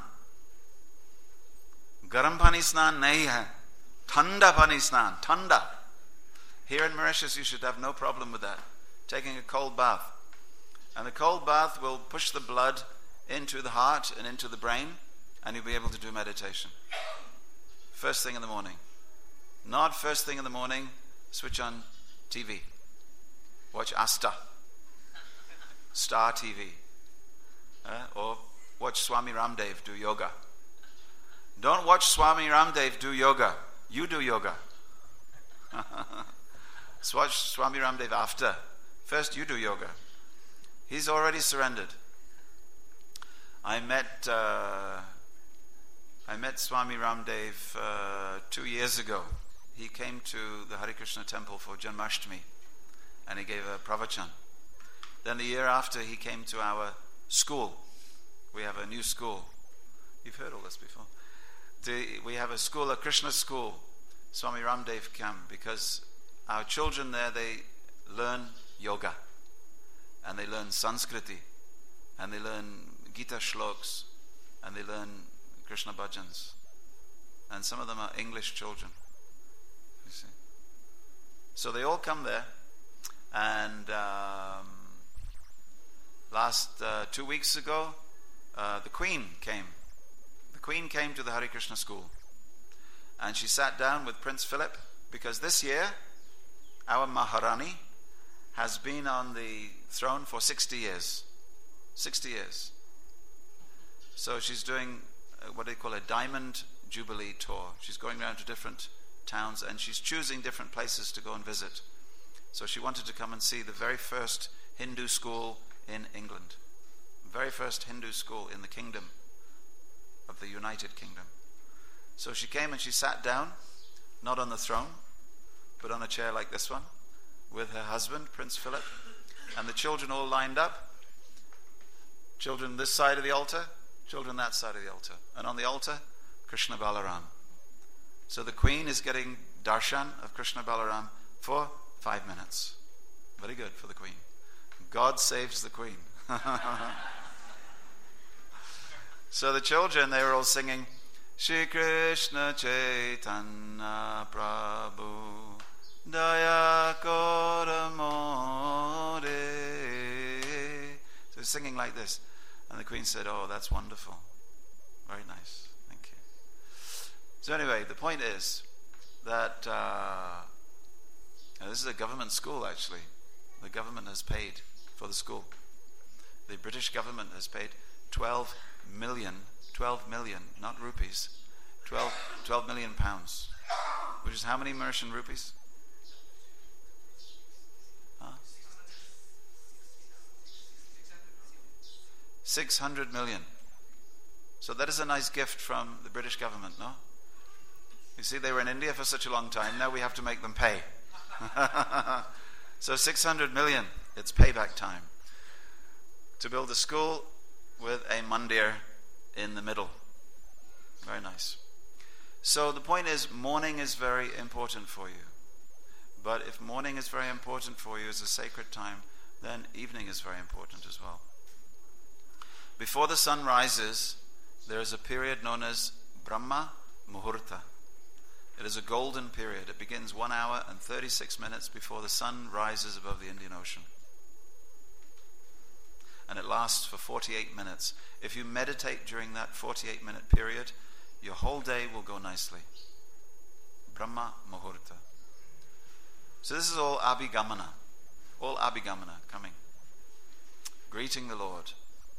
Garam Pani Snan nahi hai. Tanda Pani Snan. Tanda. Here in Mauritius you should have no problem with that. Taking a cold bath. And the cold bath will push the blood into the heart and into the brain, and you'll be able to do meditation. First thing in the morning. Not first thing in the morning, switch on T V. Watch Asta. Star T V. Uh, or watch Swami Ramdev do yoga. Don't watch Swami Ramdev do yoga. You do yoga. So watch Swami Ramdev after. First you do yoga. He's already surrendered. I met uh, I met Swami Ramdev uh, two years ago. He came to the Hare Krishna temple for Janmashtami, and he gave a pravachan. Then the year after, he came to our school. We have a new school. You've heard all this before. The, we have a school, a Krishna school. Swami Ramdev came because our children there, they learn yoga, and they learn Sanskriti, and they learn Gita shloks, and they learn Krishna bhajans. And some of them are English children. You see. So they all come there, and um, last uh, two weeks ago, uh, the Queen came. The Queen came to the Hare Krishna school, and she sat down with Prince Philip, because this year our Maharani has been on the throne for sixty years. sixty years. So she's doing uh, what they call a Diamond Jubilee tour. She's going around to different towns, and she's choosing different places to go and visit. So she wanted to come and see the very first Hindu school in England. Very first Hindu school in the kingdom of the United Kingdom. So she came and she sat down, not on the throne, but on a chair like this one, with her husband, Prince Philip, and the children all lined up. Children this side of the altar, children that side of the altar. And on the altar, Krishna Balaram. So the Queen is getting darshan of Krishna Balaram for five minutes. Very good for the Queen. God saves the Queen. So the children, they were all singing, Shri Krishna Chaitanya Prabhu Daya Kora More. So they're singing like this. And the Queen said, oh, that's wonderful. Very nice. Thank you. So anyway, the point is that uh, now this is a government school, actually. The government has paid for the school. The British government has paid twelve million, twelve million, not rupees, twelve, twelve million pounds, which is how many Mauritian rupees? Huh? six hundred million. So that is a nice gift from the British government, no? You see, they were in India for such a long time, now we have to make them pay. So six hundred million, it's payback time. To build a school with a mandir in the middle. Very nice. So the point is, morning is very important for you. But if morning is very important for you as a sacred time, then evening is very important as well. Before the sun rises, there is a period known as Brahma Muhurta. It is a golden period. It begins one hour and thirty-six minutes before the sun rises above the Indian Ocean. And it lasts for forty-eight minutes. If you meditate during that forty-eight minute period, your whole day will go nicely. Brahma Muhurta. So this is all Abhigamana. All Abhigamana coming. Greeting the Lord.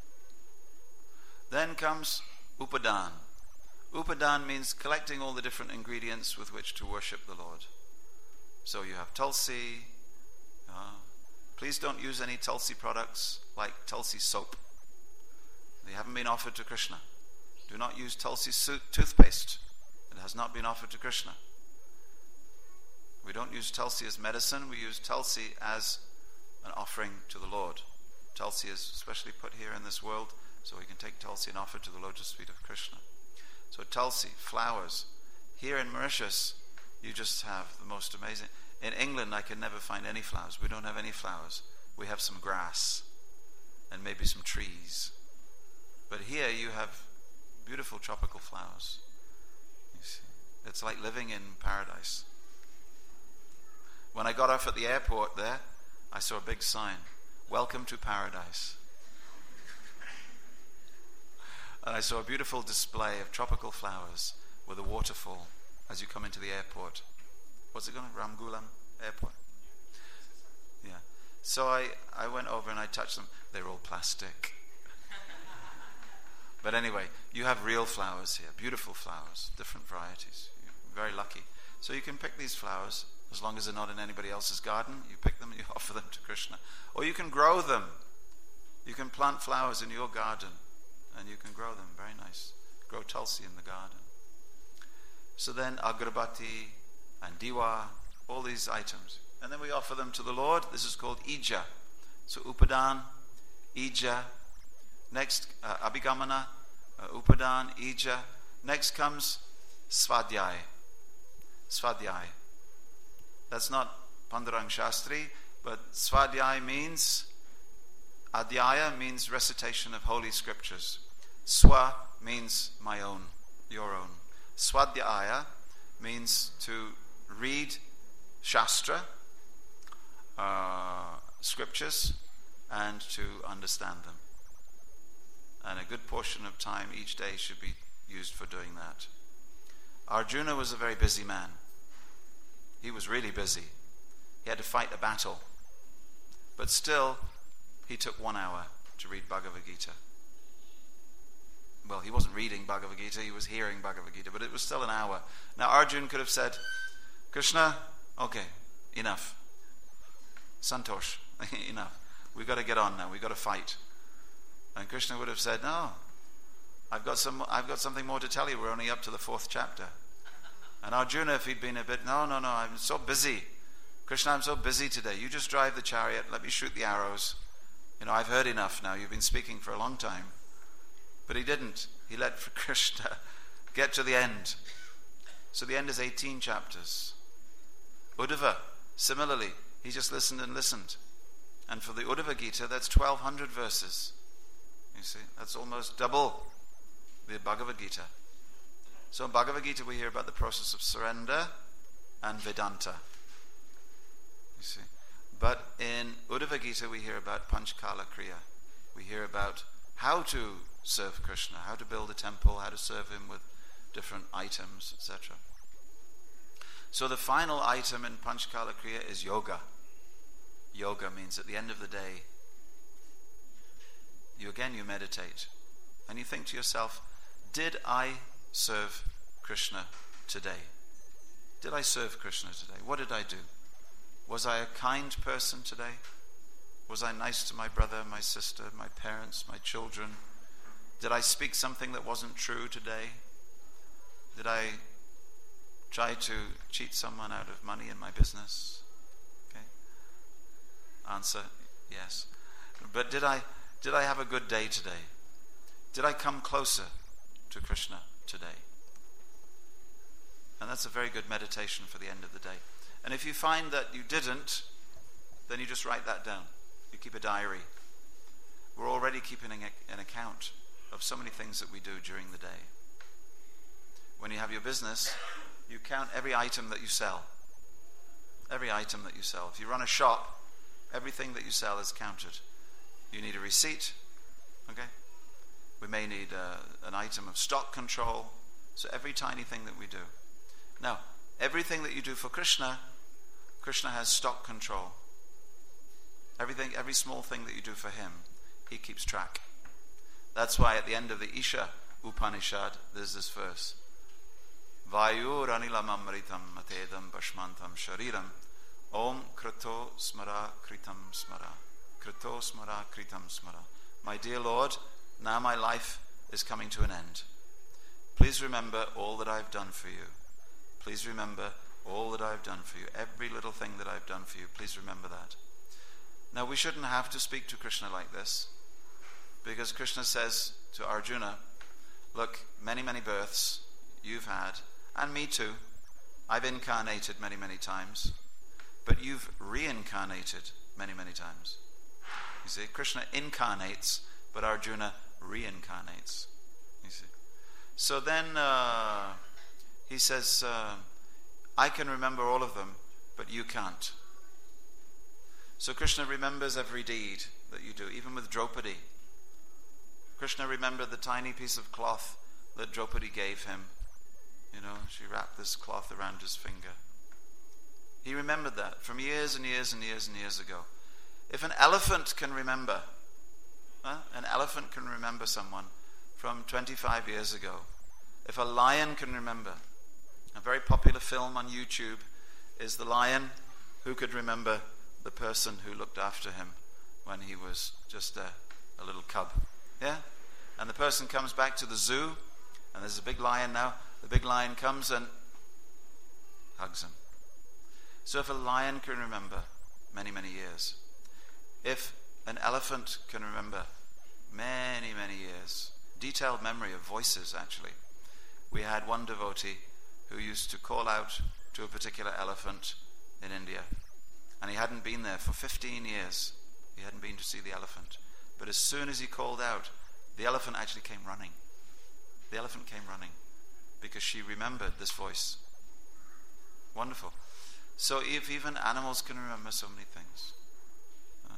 Then comes Upadan. Upadan means collecting all the different ingredients with which to worship the Lord. So you have Tulsi. Uh, please don't use any Tulsi products like Tulsi soap. They haven't been offered to Krishna. Do not use Tulsi so- toothpaste. It has not been offered to Krishna. We don't use Tulsi as medicine. We use Tulsi as an offering to the Lord. Tulsi is especially put here in this world so we can take Tulsi and offer it to the lotus feet of Krishna. So Tulsi, flowers. Here in Mauritius, you just have the most amazing. In England, I can never find any flowers. We don't have any flowers. We have some grass and maybe some trees. But here you have beautiful tropical flowers. You see, it's like living in paradise. When I got off at the airport there, I saw a big sign. welcome to paradise. And I saw a beautiful display of tropical flowers with a waterfall as you come into the airport. What's it called? Ramgoolam Airport? Yeah. So I, I went over and I touched them. They're all plastic. But anyway, you have real flowers here, beautiful flowers, different varieties. You're very lucky. So you can pick these flowers, as long as they're not in anybody else's garden. You pick them and you offer them to Krishna. Or you can grow them. You can plant flowers in your garden and you can grow them. Very nice. Grow tulsi in the garden. So then agrabati and diwa, all these items. And then we offer them to the Lord. This is called ija. So upadan, ija. Next, uh, abhigamana, uh, upadan, ija. Next comes svadhyay. Svadhyay. That's not Pandurang Shastri, but svadhyay means, adhyaya means recitation of holy scriptures. Swa means my own, your own. Svadhyaya means to read Shastra, uh, scriptures, and to understand them. And a good portion of time each day should be used for doing that. Arjuna was a very busy man. He was really busy. He had to fight a battle. But still, he took one hour to read Bhagavad Gita. Well, he wasn't reading Bhagavad Gita, he was hearing Bhagavad Gita, but it was still an hour. Now, Arjuna could have said, Krishna, okay, enough. Santosh, enough. We've got to get on now, we've got to fight. And Krishna would have said, no, I've got some, I've got something more to tell you. We're only up to the fourth chapter. And Arjuna, if he'd been a bit, no, no, no, I'm so busy. Krishna, I'm so busy today. You just drive the chariot. Let me shoot the arrows. You know, I've heard enough now. You've been speaking for a long time. But he didn't. He let Krishna get to the end. So the end is eighteen chapters. Uddhava, similarly, he just listened and listened. And for the Uddhava Gita, that's twelve hundred verses. You see, that's almost double the Bhagavad Gita. So in Bhagavad Gita we hear about the process of surrender and Vedanta. You see. But in Uddhava Gita we hear about Panchkala Kriya. We hear about how to serve Krishna, how to build a temple, how to serve him with different items, et cetera. So the final item in Panchkala Kriya is yoga. Yoga means at the end of the day, you again you meditate and you think to yourself, did I serve Krishna today? Did I serve Krishna today? What did I do? Was I a kind person today? Was I nice to my brother, my sister, my parents, my children? Did I speak something that wasn't true today? Did I try to cheat someone out of money in my business? Okay. Answer, yes. But did I did I have a good day today? Did I come closer to Krishna today? And that's a very good meditation for the end of the day. And if you find that you didn't, then you just write that down. You keep a diary. We're already keeping an account of so many things that we do during the day. When you have your business, you count every item that you sell. Every item that you sell. If you run a shop, everything that you sell is counted. You need a receipt, okay? We may need uh, an item of stock control. So every tiny thing that we do. Now, everything that you do for Krishna, Krishna has stock control. Everything, every small thing that you do for him, he keeps track. That's why at the end of the Isha Upanishad, there's this verse. Vayur anilam amritam matedam bashmantam shariram om krato smara kritam smara. Krato smara kritam smara. My dear Lord, now my life is coming to an end. Please remember all that I've done for you. Please remember all that I've done for you. Every little thing that I've done for you, please remember that. Now we shouldn't have to speak to Krishna like this, because Krishna says to Arjuna, look, many, many births you've had, and me too. I've incarnated many, many times, but you've reincarnated many, many times. You see, Krishna incarnates, but Arjuna reincarnates. You see. So then uh, he says, uh, I can remember all of them, but you can't. So Krishna remembers every deed that you do, even with Draupadi. Krishna remembered the tiny piece of cloth that Draupadi gave him. You know, she wrapped this cloth around his finger. He remembered that from years and years and years and years ago. If an elephant can remember, huh? an elephant can remember someone from twenty-five years ago. If a lion can remember, a very popular film on YouTube is The Lion Who Could Remember the Person Who Looked After Him when he was just a, a little cub. Yeah? And the person comes back to the zoo, and there's a big lion now. The big lion comes and hugs him. So if a lion can remember many, many years, if an elephant can remember many, many years, detailed memory of voices actually. We had one devotee who used to call out to a particular elephant in India, and he hadn't been there for fifteen years. He hadn't been to see the elephant. But as soon as he called out, the elephant actually came running. The elephant came running because she remembered this voice. Wonderful. So if even animals can remember so many things. Uh,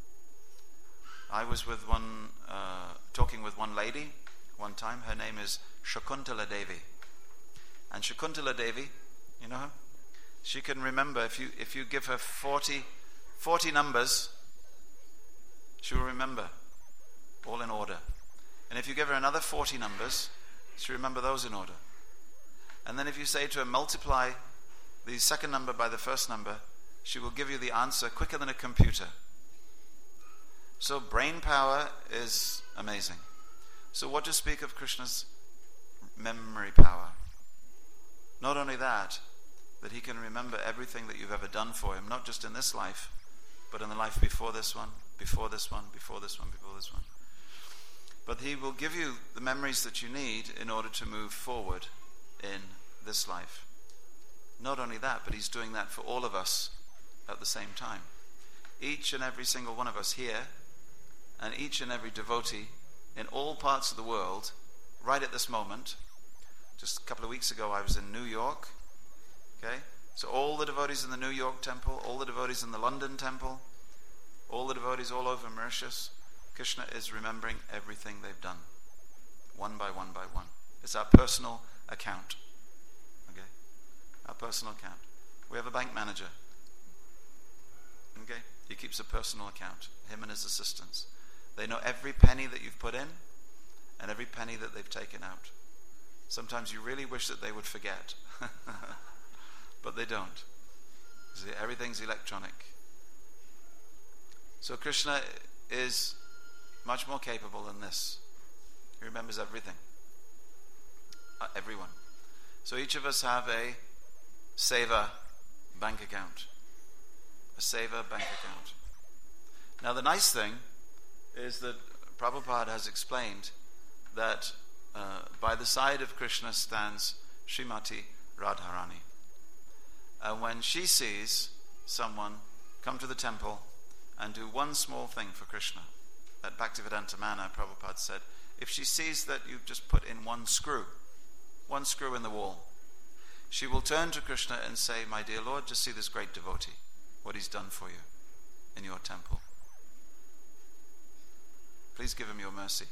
I was with one, uh, talking with one lady one time. Her name is Shakuntala Devi. And Shakuntala Devi, you know her? She can remember, if you if you give her forty, forty numbers, she will remember, all in order. And if you give her another forty numbers, she'll remember those in order. And then if you say to her, multiply the second number by the first number, she will give you the answer quicker than a computer. So brain power is amazing. So what to speak of Krishna's memory power? Not only that, that he can remember everything that you've ever done for him, not just in this life, but in the life before this one, before this one, before this one, before this one. But he will give you the memories that you need in order to move forward in this life. Not only that, but he's doing that for all of us at the same time. Each and every single one of us here, and each and every devotee in all parts of the world, right at this moment. Just a couple of weeks ago I was in New York. Okay? So all the devotees in the New York temple, all the devotees in the London temple, all the devotees all over Mauritius, Krishna is remembering everything they've done. One by one by one. It's our personal account. Okay? Our personal account. We have a bank manager. Okay? He keeps a personal account. Him and his assistants. They know every penny that you've put in and every penny that they've taken out. Sometimes you really wish that they would forget. But they don't. See, everything's electronic. So Krishna is much more capable than this. He remembers everything. Uh, everyone. So each of us have a seva bank account. A seva bank account. Now the nice thing is that Prabhupada has explained that uh, by the side of Krishna stands Srimati Radharani. And when she sees someone come to the temple and do one small thing for Krishna, at Bhaktivedanta Mana, Prabhupada said, if she sees that you've just put in one screw, one screw in the wall, she will turn to Krishna and say, my dear Lord, just see this great devotee, what he's done for you in your temple. Please give him your mercy.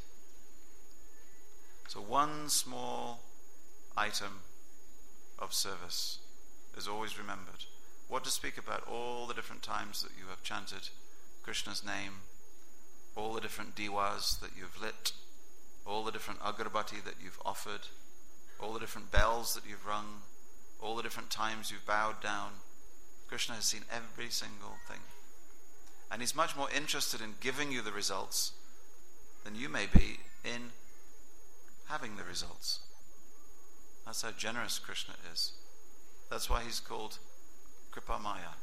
So one small item of service is always remembered. What to speak about all the different times that you have chanted Krishna's name, all the different diwas that you've lit, all the different agarbati that you've offered, all the different bells that you've rung, all the different times you've bowed down. Krishna has seen every single thing. And he's much more interested in giving you the results than you may be in having the results. That's how generous Krishna is. That's why he's called Kripamaya.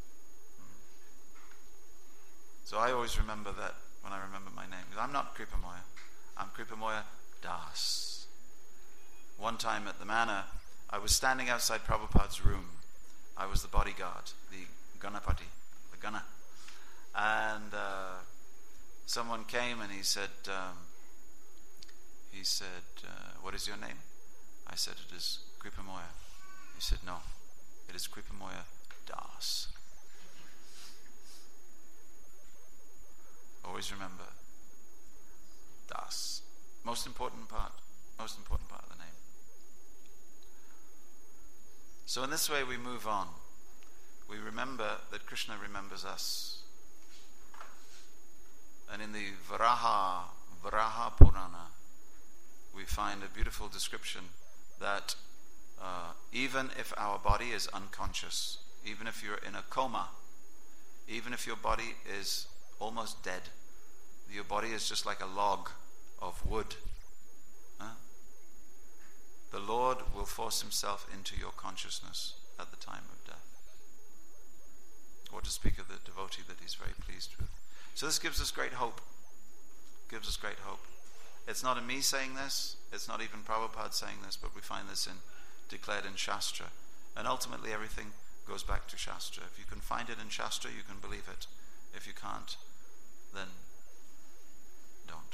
So I always remember that when I remember my name. I'm not Kripamaya. I'm Kripamaya Das. One time at the Manor, I was standing outside Prabhupada's room. I was the bodyguard, the Ganapati, the Gana. And uh, someone came and he said, um, he said, uh, what is your name? I said, it is Kripamaya. He said, no, it is Kripamaya Das. Always remember Das. Most important part. Most important part of the name. So in this way we move on. We remember that Krishna remembers us. And in the Varaha, Varaha Purana, we find a beautiful description that uh, even if our body is unconscious, even if you're in a coma, even if your body is almost dead, your body is just like a log of wood, huh? The Lord will force himself into your consciousness at the time of death. Or to speak of the devotee that he's very pleased with. So this gives us great hope. Gives us great hope. It's not a me saying this, it's not even Prabhupada saying this, but we find this in declared in Shastra. And ultimately everything goes back to Shastra. If you can find it in Shastra, you can believe it. If you can't, then don't.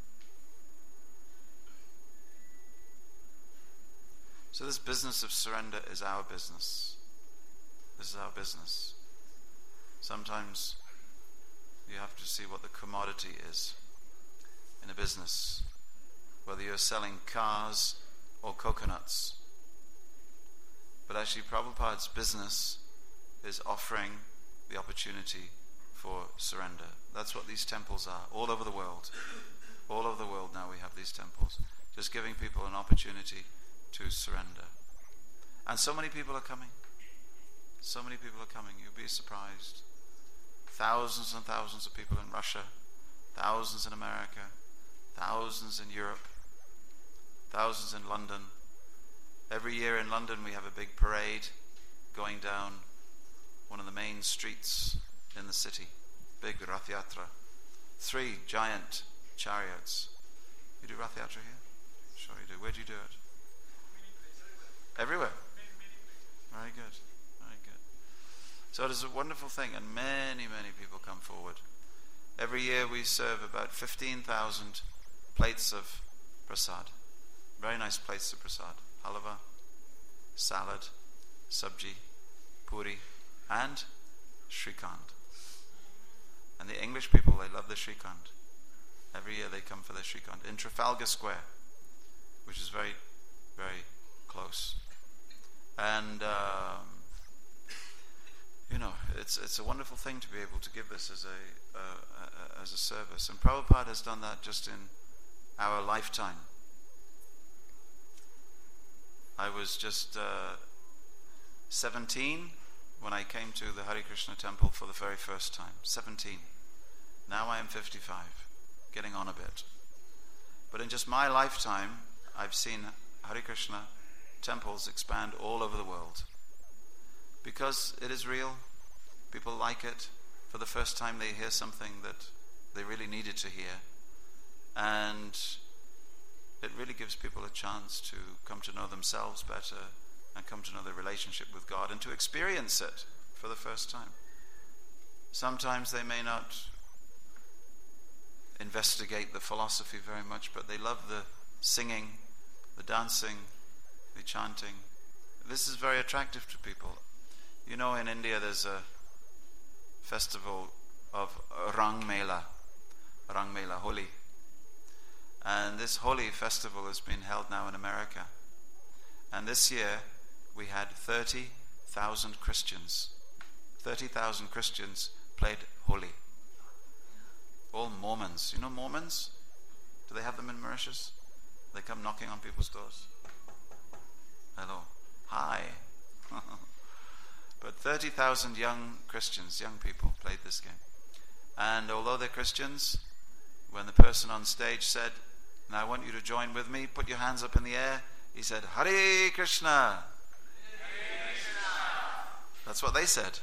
So this business of surrender is our business. This is our business. Sometimes you have to see what the commodity is in a business, whether you're selling cars or coconuts. But actually Prabhupada's business is offering the opportunity for surrender. That's what these temples are, all over the world. All over the world now we have these temples, just giving people an opportunity to surrender. And so many people are coming. So many people are coming. You'll be surprised. Thousands and thousands of people in Russia, thousands in America, thousands in Europe, thousands in London. Every year in London we have a big parade going down one of the main streets in the city. Big Rath Yatra. Three giant chariots. You do Rath Yatra here? Sure you do. Where do you do it? Everywhere. Very good. Very good. So it is a wonderful thing, and many, many people come forward. Every year we serve about fifteen thousand plates of prasad. Very nice plates of prasad. Halava, salad, sabji, puri, and shrikand. And the English people, they love the shrikand. Every year they come for the shrikand in Trafalgar Square, which is very, very close. And um, you know, it's it's a wonderful thing to be able to give this as a, uh, uh, as a service. And Prabhupada has done that just in our lifetime. I was just uh, seventeen when I came to the Hare Krishna temple for the very first time. seventeen. Now I am fifty-five, getting on a bit. But in just my lifetime, I've seen Hare Krishna temples expand all over the world. Because it is real, people like it. For the first time they hear something that they really needed to hear. And it really gives people a chance to come to know themselves better and come to know their relationship with God and to experience it for the first time. Sometimes they may not investigate the philosophy very much, but they love the singing, the dancing, the chanting. This is very attractive to people. You know, in India there's a festival of Rang Mela, Rang Mela, Holi. And this Holi festival has been held now in America. And this year we had thirty thousand Christians. thirty thousand Christians played Holi. All Mormons. You know Mormons? Do they have them in Mauritius? They come knocking on people's doors. Hello. Hi. But thirty thousand young Christians, young people, played this game. And although they're Christians, when the person on stage said, "Now I want you to join with me, put your hands up in the air," he said, "Hare Krishna." Hare Krishna. That's what they said.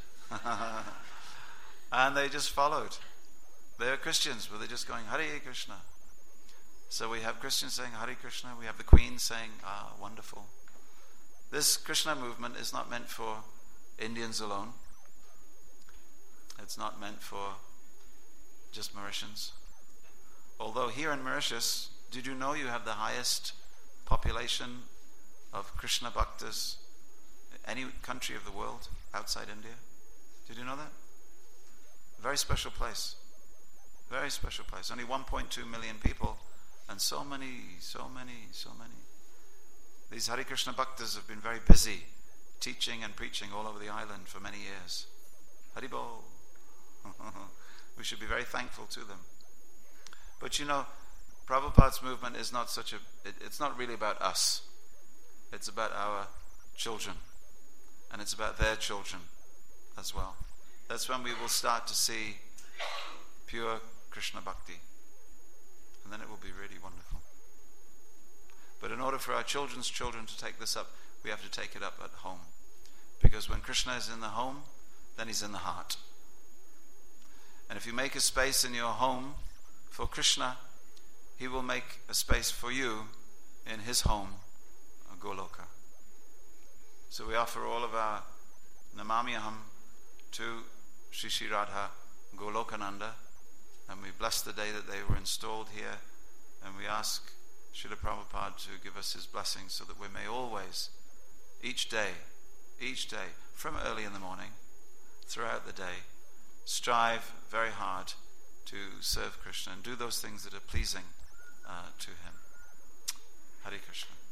And they just followed. They're Christians, but they're just going, "Hare Krishna." So we have Christians saying Hare Krishna, we have the Queen saying, "Ah, wonderful." This Krishna movement is not meant for Indians alone. It's not meant for just Mauritians. Although here in Mauritius, did you know you have the highest population of Krishna Bhaktas any country of the world outside India? Did you know that? A very special place. Very special place. Only one point two million people, and so many, so many, so many. These Hare Krishna Bhaktas have been very busy teaching and preaching all over the island for many years. Haribol. We should be very thankful to them. But you know, Prabhupada's movement is not such a, it, it's not really about us. It's about our children. And it's about their children as well. That's when we will start to see pure Krishna Bhakti. And then it will be really wonderful. But in order for our children's children to take this up, we have to take it up at home. Because when Krishna is in the home, then he's in the heart. And if you make a space in your home for Krishna, he will make a space for you in his home, Goloka. So we offer all of our Namamyaham to Shri Shri Radha Golokananda, and we bless the day that they were installed here, and we ask Srila Prabhupada to give us his blessings so that we may always, each day, each day, from early in the morning, throughout the day, strive very hard to serve Krishna and do those things that are pleasing uh, to him. Hare Krishna.